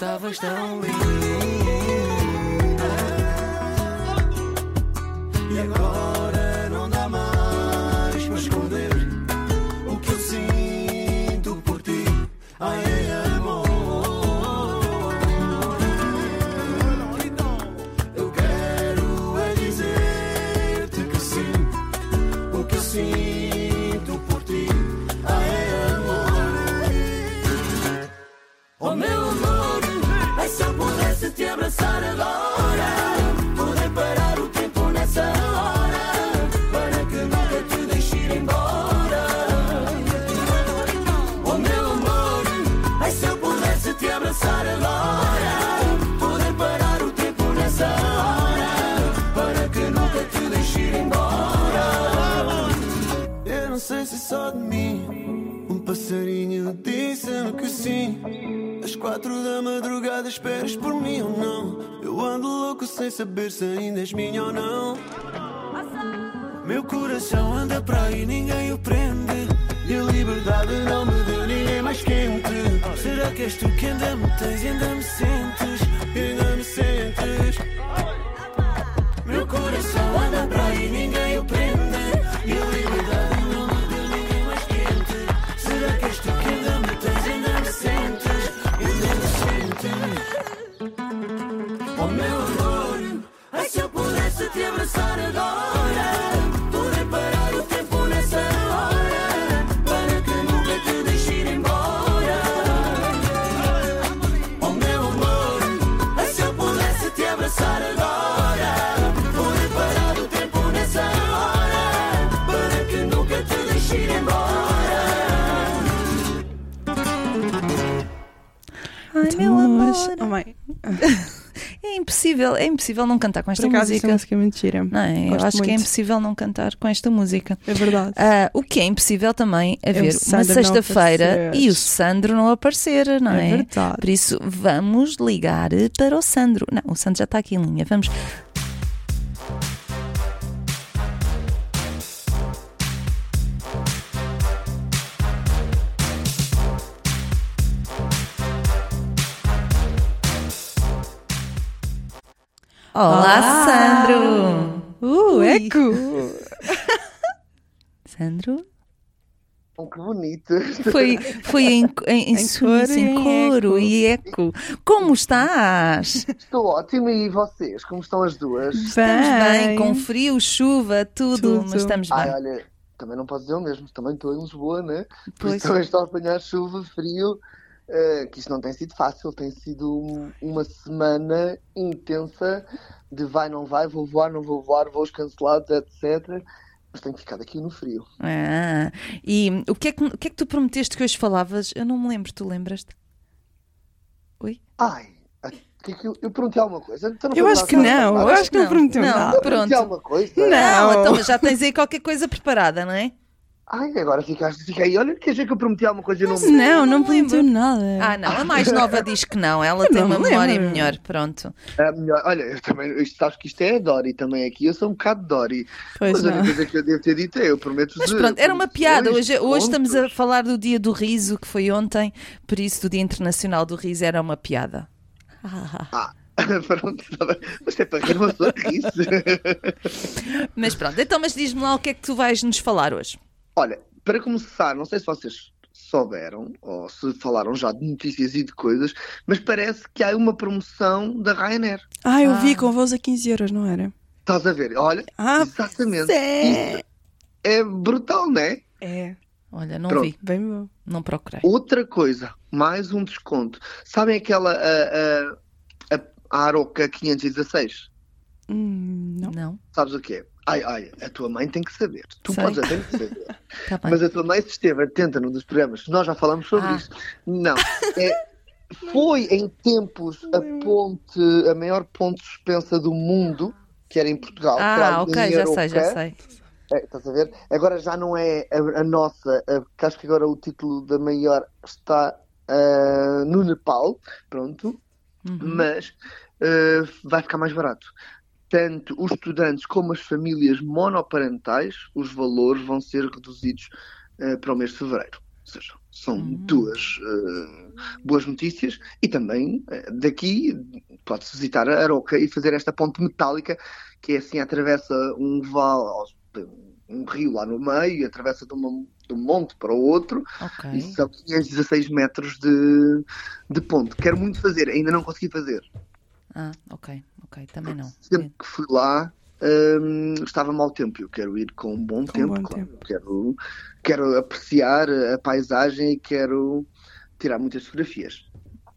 estavas tão linda. E agora não dá mais para esconder o que eu sinto por ti. Ai, amor, eu quero é dizer-te que sim, o que eu sinto por ti. Ai, amor, oh meu amor, ai, se eu pudesse te abraçar agora, poder parar o tempo nessa hora, para que nunca te deixe ir embora. Oh meu amor, ai, se eu pudesse te abraçar agora, poder parar o tempo nessa hora, para que nunca te deixe ir embora. Eu não sei se só de mim um passarinho disse-me que sim. Às quatro da madrugada esperas por mim ou não? Eu ando louco sem saber se ainda és minha ou não. Meu coração anda para aí, ninguém o prende, e a liberdade não me deu ninguém mais quente. Será que és tu que ainda me tens e ainda me sentes, e ainda me sentes? Meu coração anda para aí, ninguém o prende, e a liberdade não me deu ninguém mais quente. Será que és tu que ainda me tens e ainda me sentes, e ainda me sentes? Oh meu amor, ai, se eu pudesse te abraçar agora, poder parar o tempo nessa hora, para que nunca te deixe ir embora. Oh meu amor, ai, se eu pudesse te abraçar agora, poder parar o tempo nessa hora, para que nunca te deixe ir embora. Ai, meu amor. Oh, mãe. É impossível, é impossível não cantar com esta Por acaso, música. essa música é muito gira. Não é? Eu Gosto acho que é muito. impossível não cantar com esta música. É verdade. Ah, o que é impossível também é É o ver uma Sandro não sexta-feira aparecer. e o Sandro não aparecer, não é? É verdade. Por isso, vamos ligar para o Sandro. Não, o Sandro já está aqui em linha. Vamos. Olá, Sandro! Uh, Ui. eco! Sandro? Oh, que bonito. Foi, foi em, em, em, Em suíço, cor e em em coro eco. e eco. Como estás? Estou ótima, e vocês? Como estão as duas? Estamos bem, com frio, chuva, tudo, Tudo. mas estamos bem. Ai, olha, também não posso dizer o mesmo. Também estou em Lisboa, né? Por Pois. isso também estou a apanhar chuva, frio. eh, que isto não tem sido fácil. Tem sido um- uma semana intensa de vai, não vai, vou voar, não vou voar, voos cancelados, etcétera. Mas tenho ficado aqui no frio. Ah, e o que, é que, o que é que tu prometeste que hoje falavas? Eu não me lembro, tu lembras-te? Oi? Ai, a- que é que eu, eu perguntei alguma coisa? Então Eu foi acho nada, que nada, não, nada. eu acho que não Não, prometeu não. nada. Eu perguntei pronto. alguma coisa? Não. Não, então já tens aí qualquer coisa preparada, não é? Ai, agora ficaste, fica aí. Olha, quer dizer que eu prometi alguma coisa e não me... Não, não me prometeu lembro. nada. Ah, não, a mais nova diz que não, ela tem não uma me memória lembro. melhor, pronto. É melhor. Olha, eu também, isto, sabes que isto é Dory também aqui, eu sou um bocado Dory. Pois Mas a não. única coisa que eu devo ter dito é, eu prometo. Mas pronto, era uma piada. Hoje, hoje estamos a falar do dia do riso, que foi ontem, por isso do Dia Internacional do Riso era uma piada. Ah, pronto, tá bem. Mas é para rir uma pessoa que ri-se. Mas pronto, então mas diz-me lá o que é que tu vais nos falar hoje. Olha, para começar, não sei se vocês souberam, ou se falaram já de notícias e de coisas, mas parece que há uma promoção da Ryanair. Ah, eu Ah. vi com voos a quinze euros, não era? Estás a ver? Olha, Ah, exatamente. é. Isso é brutal, não é? É, Olha, não Pronto. vi, bem bom. não procurei. Outra coisa, mais um desconto. Sabem aquela a, a, a, a Aroca quinhentos e dezasseis? Hum, não. Não, Sabes o que é? Ai, ai, a tua mãe tem que saber. Tu Sei. podes até saber. está bem. Mas a tua mãe, se esteve atenta num dos programas, nós já falamos sobre Ah. isso. Não. É, foi em tempos a ponte, a maior ponte suspensa do mundo, que era em Portugal. para Ah, a ok, linha já sei, já Aroca. sei. É, estás a ver? Agora já não é a, a nossa, a, que acho que agora o título da maior está ah, no Nepal, pronto, Uhum. mas ah, vai ficar mais barato. Tanto os estudantes como as famílias monoparentais, os valores vão ser reduzidos ah, para o mês de fevereiro. Ou seja, são uhum. duas uh, boas notícias e também uh, daqui pode-se visitar a Aroca e fazer esta ponte metálica que é assim, atravessa um vale, um rio lá no meio e atravessa de, uma, de um monte para o outro okay. e são quinhentos e dezasseis metros de, de ponte. Quero muito fazer, ainda não consegui fazer. Ah, ok, ok, também não. Sempre que fui lá um, estava mau tempo, eu quero ir com um bom com tempo, bom claro. tempo. Quero, quero apreciar a paisagem e quero tirar muitas fotografias.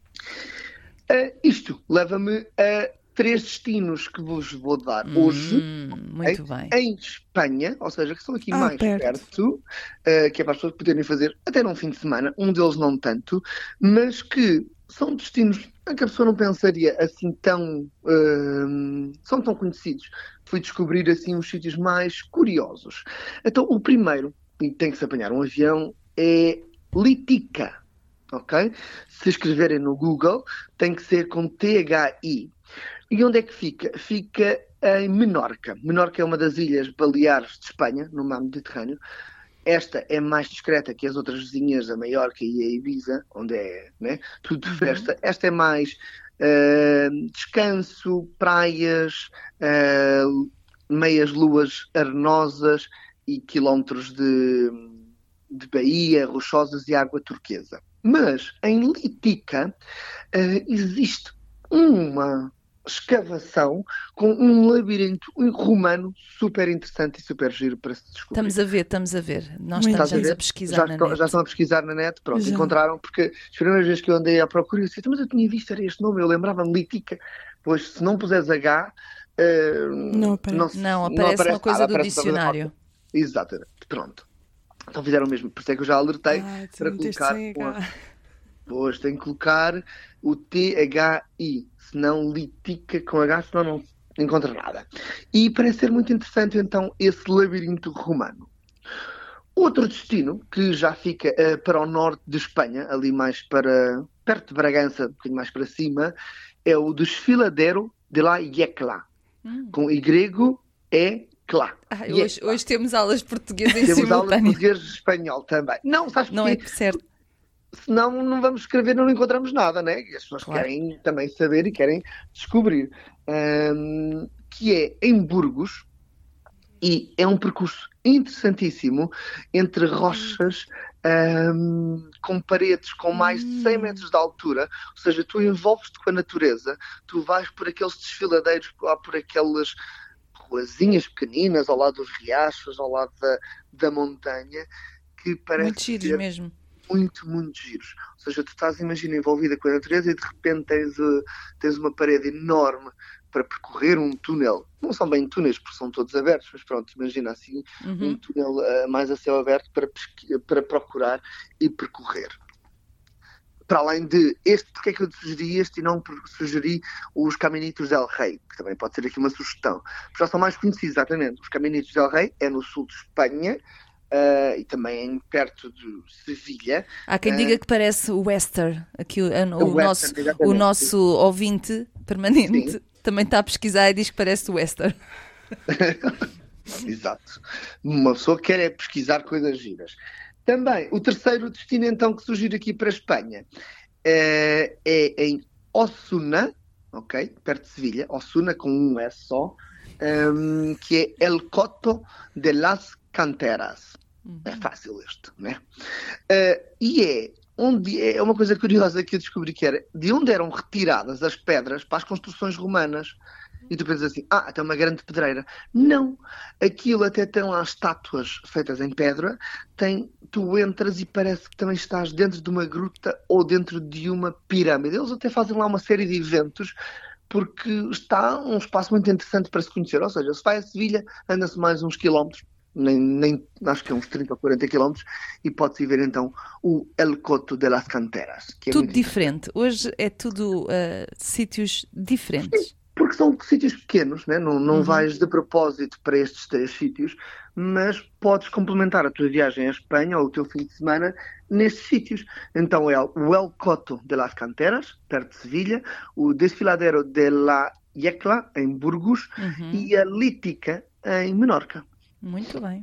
Uh, isto leva-me a três destinos que vos vou dar hum, hoje, muito okay? bem. Em Espanha, ou seja, que são aqui ah, mais perto, perto, uh, que é para as pessoas poderem fazer até num fim de semana, um deles não tanto, mas que são destinos em que a pessoa não pensaria assim tão, uh, são tão conhecidos. Fui descobrir assim os sítios mais curiosos. Então o primeiro, e tem que se apanhar um avião, é Litica, ok? Se escreverem no Google, tem que ser com T H I. E onde é que fica? Fica em Menorca. Menorca é uma das ilhas Baleares de Espanha, no mar Mediterrâneo. Esta é mais discreta que as outras vizinhas, a Maiorca e a Ibiza, onde é, né, tudo de festa. Uhum. Esta é mais uh, descanso, praias, uh, meias luas arenosas e quilómetros de, de baía, rochosas e água turquesa. Mas em Litica uh, existe uma escavação com um labirinto romano super interessante e super giro para se descobrir. Estamos a ver, estamos a ver. Nós Muito estamos a, a, a pesquisar já na estão, net. Já estão a pesquisar na net, pronto, já. Encontraram, porque as primeiras vezes que eu andei à procura, eu disse, mas eu tinha visto, era este nome, eu lembrava-me Litica. Pois se não puseres H, uh, não aparece, não, não, aparece, não aparece uma coisa nada, do aparece dicionário. Exatamente, pronto. Então fizeram o mesmo, por isso é que eu já alertei ah, para colocar... Pois, tem que colocar o T H I, senão Litica com H, senão não encontra nada. E parece ser muito interessante, então, esse labirinto romano. Outro destino, que já fica uh, para o norte de Espanha, ali mais para, perto de Bragança, um bocadinho mais para cima, é o Desfiladero de la Yecla, hum. com Y E Clá. Ah, hoje, hoje temos aulas de português em temos simultâneo. Temos aulas de português e espanhol também. Não, sabes Não porque... é certo. Senão não vamos escrever, não encontramos nada, né? E as pessoas claro. querem também saber e querem descobrir. Um, que é em Burgos, e é um percurso interessantíssimo entre rochas um, com paredes com mais de cem metros de altura, ou seja, tu envolves-te com a natureza, tu vais por aqueles desfiladeiros, por aquelas ruazinhas pequeninas ao lado dos riachos, ao lado da, da montanha, que parece muito giros ser mesmo. Muito, muito giros. Ou seja, tu estás, imagina, envolvida com a natureza e de repente tens, uh, tens uma parede enorme para percorrer um túnel. Não são bem túneis, porque são todos abertos, mas pronto, imagina assim, uhum. um túnel uh, mais a céu aberto para, para procurar e percorrer. Para além de este, porque é que eu sugeri este e não sugeri os Caminitos del Rei, que também pode ser aqui uma sugestão. Porque já são mais conhecidos, exatamente. Os Caminitos del Rei é no sul de Espanha, Uh, e também perto de Sevilha. Há quem uh, diga que parece o Western, aqui, o, o, o, nosso, o nosso ouvinte permanente sim. também está a pesquisar e diz que parece o Western. Exato. Uma pessoa quer é pesquisar coisas giras. Também, o terceiro destino então que surgir aqui para a Espanha uh, é em Osuna, ok? Perto de Sevilha, Osuna com um S só, um, que é El Coto de las Canteras. Uhum. É fácil este, né? Uh, e é, onde, é uma coisa curiosa que eu descobri que era de onde eram retiradas as pedras para as construções romanas. E tu pensas assim, ah, até uma grande pedreira. Não, aquilo até tem lá estátuas feitas em pedra, tem, tu entras e parece que também estás dentro de uma gruta ou dentro de uma pirâmide. Eles até fazem lá uma série de eventos porque está um espaço muito interessante para se conhecer. Ou seja, se vai a Sevilha, anda-se mais uns quilómetros, nem, nem, acho que é uns trinta ou quarenta quilómetros, e pode-se ver então o El Coto de las Canteras. Que é tudo diferente. Hoje é tudo uh, sítios diferentes. Sim, porque são sítios pequenos, né? não, não uhum. vais de propósito para estes três sítios, mas podes complementar a tua viagem à Espanha ou o teu fim de semana nestes sítios. Então é o El Coto de las Canteras, perto de Sevilha, o Desfiladero de la Yecla, em Burgos, uhum. e a Litica, em Menorca. Muito bem.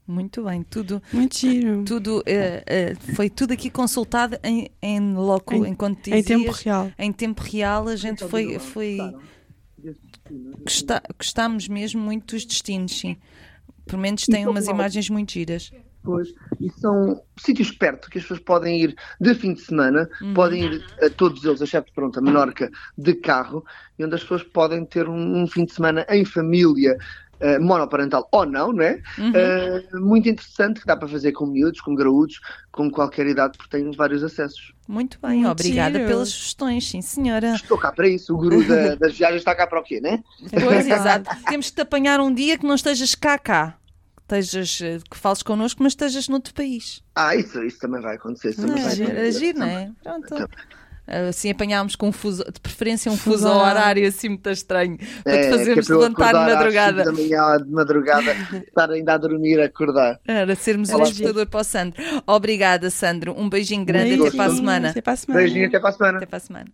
Muito bem, tudo. Muito giro. Tudo, uh, uh, foi tudo aqui consultado em, em loco, Em- enquanto em dizias, tempo real. Em tempo real, a gente foi. foi gosta- gostámos mesmo muito dos destinos, sim. Pelo menos tem Então, umas Paulo. imagens muito giras. Pois, e são sítios perto que as pessoas podem ir de fim de semana, Uhum. podem ir a todos eles, exceto pronto, a Menorca, de carro, e onde as pessoas podem ter um, um fim de semana em família, eh, monoparental ou não, não é? Uhum. Eh, muito interessante, que dá para fazer com miúdos, com graúdos, com qualquer idade, porque tem vários acessos. Muito bem, Muito obrigada giro. pelas sugestões, sim senhora. Estou cá para isso, o guru da- das viagens está cá para o quê, né? Pois, exato. Temos que te apanhar um dia que não estejas cá cá. Estejas, eh, que fales connosco, mas estejas noutro país. Ah, isso, isso também vai acontecer. Isso também Não, vai é, acontecer. era giro, não é? Pronto. Assim apanhámos com um fuso, de preferência um Fuso fuso horário. horário assim muito estranho, para te É, que é fazermos para eu levantar de acordar às madrugada. cinco da manhã, de madrugada, estar ainda a dormir, a acordar. Era sermos o Olá, despertador para o Sandro. Obrigada, Sandro. Um beijinho grande, até para a semana. Até para a semana. Beijinho, até para a semana. Até para a semana.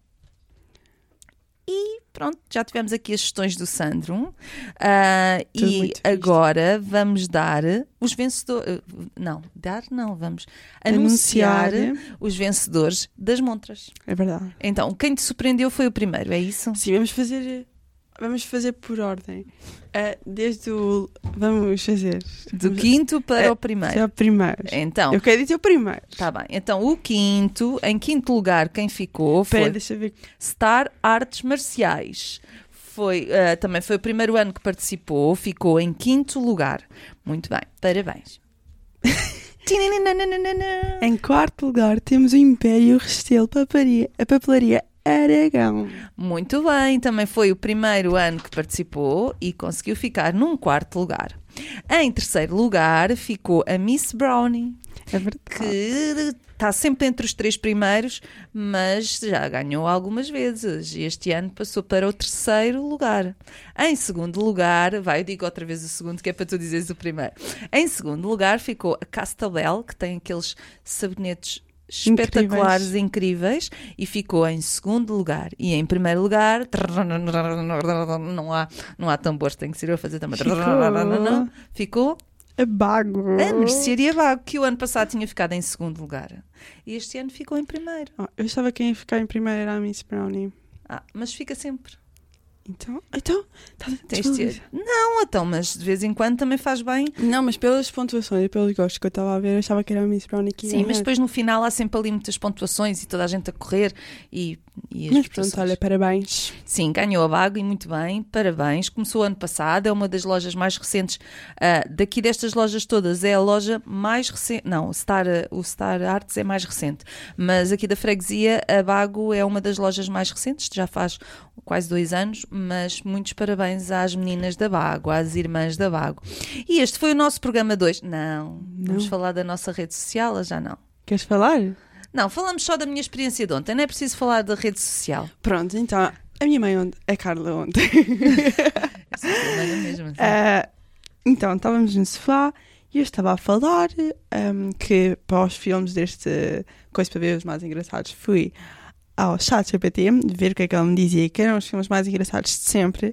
E pronto, já tivemos aqui as sugestões do Sandro. Ah, Tudo e muito fixe. agora vamos dar os vencedores. Não, dar não, vamos anunciar, Anunciar. os vencedores das montras. É verdade. Então, quem te surpreendeu foi o primeiro, é isso? Sim, vamos fazer. Vamos fazer por ordem. Ah, desde o. Vamos fazer. Do Vamos- quinto para É, o primeiro. É o primeiro. Então, Eu quero dizer o primeiro. tá bem. Então, o quinto, em quinto lugar, quem ficou foi Espera, deixa eu ver. Star Artes Marciais. Foi, ah, também foi o primeiro ano que participou, ficou em quinto lugar. Muito bem, parabéns. Tininananana. Em quarto lugar temos o Império Restelo Paparia, a Papelaria Aragão. Muito bem, também foi o primeiro ano que participou e conseguiu ficar num quarto lugar. Em terceiro lugar ficou a Miss Brownie, É verdade. que está sempre entre os três primeiros, mas já ganhou algumas vezes. E este ano passou para o terceiro lugar. Em segundo lugar, vai, eu digo outra vez o segundo, que é para tu dizeres o primeiro. Em segundo lugar ficou a Castabel, que tem aqueles sabonetes espetaculares, incríveis, e ficou em segundo lugar. E em primeiro lugar, não há, não há tambores, tem que ser eu a fazer também. Ficou. Ficou A Bago. a Mercearia Bago, que o ano passado tinha ficado em segundo lugar. E este ano ficou em primeiro. Oh, eu estava quem ia ficar em primeiro era a Miss Brownie. Ah, mas fica sempre. Então, então, tá, Tens de ter- Não, então, mas de vez em quando também faz bem. não, mas pelas pontuações e pelos gostos que eu estava a ver, eu achava que era a Miss Brownie que ia Sim, mas ganhar. depois no final há sempre ali muitas pontuações e toda a gente a correr e, e as Mas votações. pronto, olha, parabéns. Sim, ganhou a Bago e muito bem, parabéns. Começou ano passado, é uma das lojas mais recentes. ah, daqui destas lojas todas é a loja mais recente. Não, o Star, o Star Arts é mais recente, mas aqui da freguesia a Bago é uma das lojas mais recentes, já faz quase dois anos, mas muitos parabéns às meninas da Bago, às irmãs da Bago. E este foi o nosso programa dois. Não, vamos falar da nossa rede social, ou já não? Queres falar? Não, falamos só da minha experiência de ontem, não é preciso falar da rede social. Pronto, então, a minha mãe, ontem, a Carla, ontem. Essa foi a mesma, assim. Ah, então, estávamos no sofá e eu estava a falar ahm, que para os filmes deste Coisa para Ver os mais engraçados fui ao chat G P T ver o que é que ele me dizia que eram os filmes mais engraçados de sempre.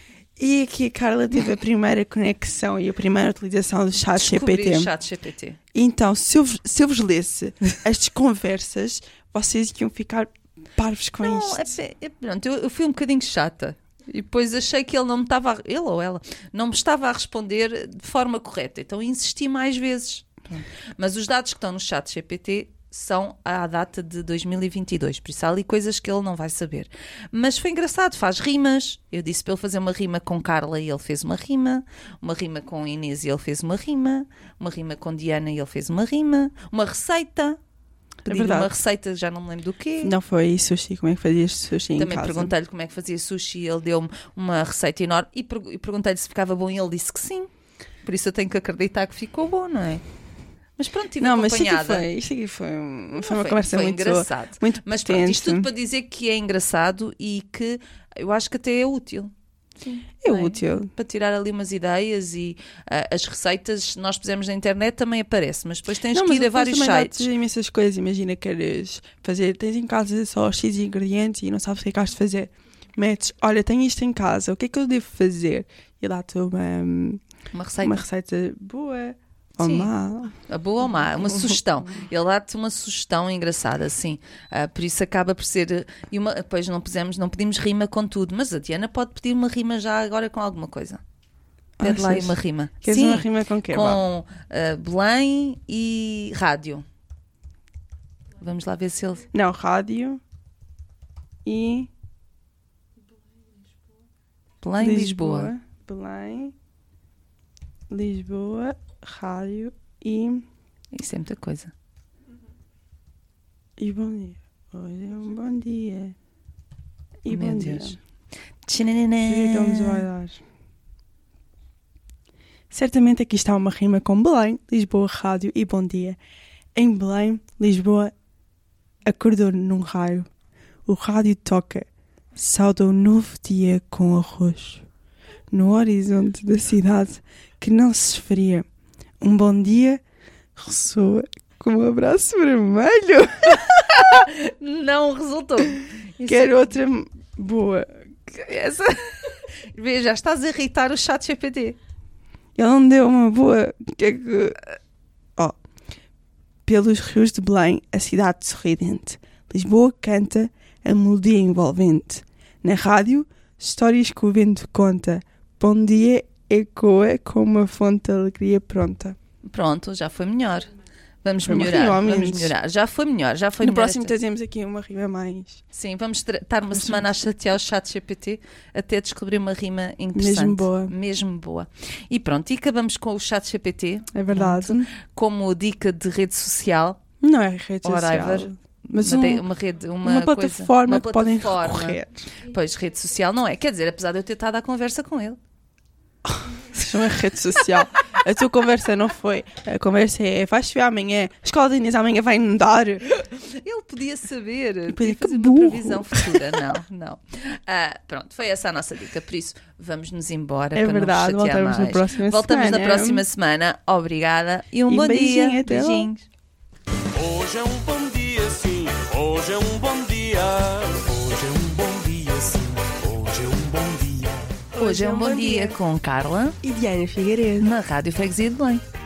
E aqui a Carla teve a primeira conexão e a primeira utilização do chat G P Descobri T. o chat G P T. Então, se eu, vos- se eu vos lesse estas conversas, vocês iam ficar parvos com Não, isto. é, é, pronto, eu, eu fui um bocadinho chata. E depois achei que ele não me estava, a- ele ou ela, não me estava a responder de forma correta. Então insisti mais vezes. Pronto. Mas os dados que estão no chat G P T são à data de dois mil e vinte e dois, por isso há ali coisas que ele não vai saber. Mas foi engraçado, faz rimas. Eu disse para ele fazer uma rima com Carla e ele fez uma rima, uma rima com Inês e ele fez uma rima, uma rima com Diana e ele fez uma rima, uma receita. Pedi-lhe verdade. uma receita, já não me lembro do quê. Não foi sushi, como é que fazias sushi em Também casa? perguntei-lhe como é que fazia sushi e ele deu-me uma receita enorme e, per- e perguntei-lhe se ficava bom e ele disse que sim. Por isso eu tenho que acreditar que ficou bom, não é? Mas pronto, estive Não, mas isto aqui acompanhada. foi, isto aqui foi, um- Não, foi uma conversa foi muito engraçado. muito Mas pronto, potente. isto tudo para dizer que é engraçado e que eu acho que até é útil. Sim, É não útil. Para tirar ali umas ideias e ah, as receitas se nós pusermos na internet também aparece, mas depois tens Não, que mas ir a o vários Afonso também dá-te sites. imensas coisas. Imagina que queres fazer, tens em casa só X ingredientes e não sabes o que é que has de fazer. Metes, olha, tenho isto em casa, o que é que eu devo fazer? E dá-te uma, Uma receita. uma receita boa. Ou Sim. má. A boa ou má, uma sugestão. Ele dá-te uma sugestão engraçada, sim. Ah, por isso acaba por ser. E uma, depois não pusemos, não pedimos rima com tudo, mas a Diana pode pedir uma rima já agora com alguma coisa. Pede lá aí uma rima. Queres Sim, uma rima com quê? com uh, Belém e rádio. Vamos lá ver se ele. Não, rádio e. Belém, Lisboa. Lisboa. Belém, Lisboa, rádio e. Isso é muita coisa. E bom dia. Hoje é um bom dia. E Meu bom Deus. dia. O que é que ele nos vai dar? Certamente aqui está uma rima com Belém, Lisboa, rádio e bom dia. Em Belém, Lisboa, acordou num raio. O rádio toca, sauda um novo dia com arroz. No horizonte da cidade que não se esfria, um bom dia ressoa com um abraço vermelho. Não resultou. Quero outra boa. Essa... Vê, já estás a irritar o chat G P T. Ele não deu uma boa. Que é que... Oh. Pelos rios de Belém, a cidade sorridente. Lisboa canta a melodia envolvente. Na rádio, histórias que o vento conta. Bom dia ecoa com uma fonte de alegria pronta. Pronto, já foi melhor. Vamos Foi uma melhorar, rima, ao vamos menos. melhorar. Já foi melhor, já foi No melhor próximo esta- trazemos aqui uma rima mais. Sim, vamos tra- estar uma semana a chatear o chat G P T até descobrir uma rima interessante. Mesmo boa. Mesmo boa. E pronto, e acabamos com o chat G P T. É verdade. Pronto, como dica de rede social. Não é rede Whatever. social. Mas uma, um- te- uma rede, uma, uma coisa- plataforma uma que podem plataforma. recorrer. Pois, rede social não é. Quer dizer, apesar de eu ter estado à conversa com ele. Isso não é rede social. A tua conversa não foi. A conversa é: vais chover amanhã, a escola de Inês amanhã vai inundar. Ele podia saber, podia podia fazer uma burro. previsão futura. Não, não. Ah, pronto, foi essa a nossa dica. Por isso, vamos nos embora. É para verdade, não vos chatear voltamos na mais. próxima Voltamos semana. na próxima semana. Obrigada e um E bom beijinho, dia. até lá. Beijinhos. Hoje é um bom dia, sim. Hoje é um bom dia. Hoje é um bom dia, sim. Hoje é um bom dia. Hoje é um bom dia com Carla e Diana Figueiredo na Rádio Freguesia de Belém.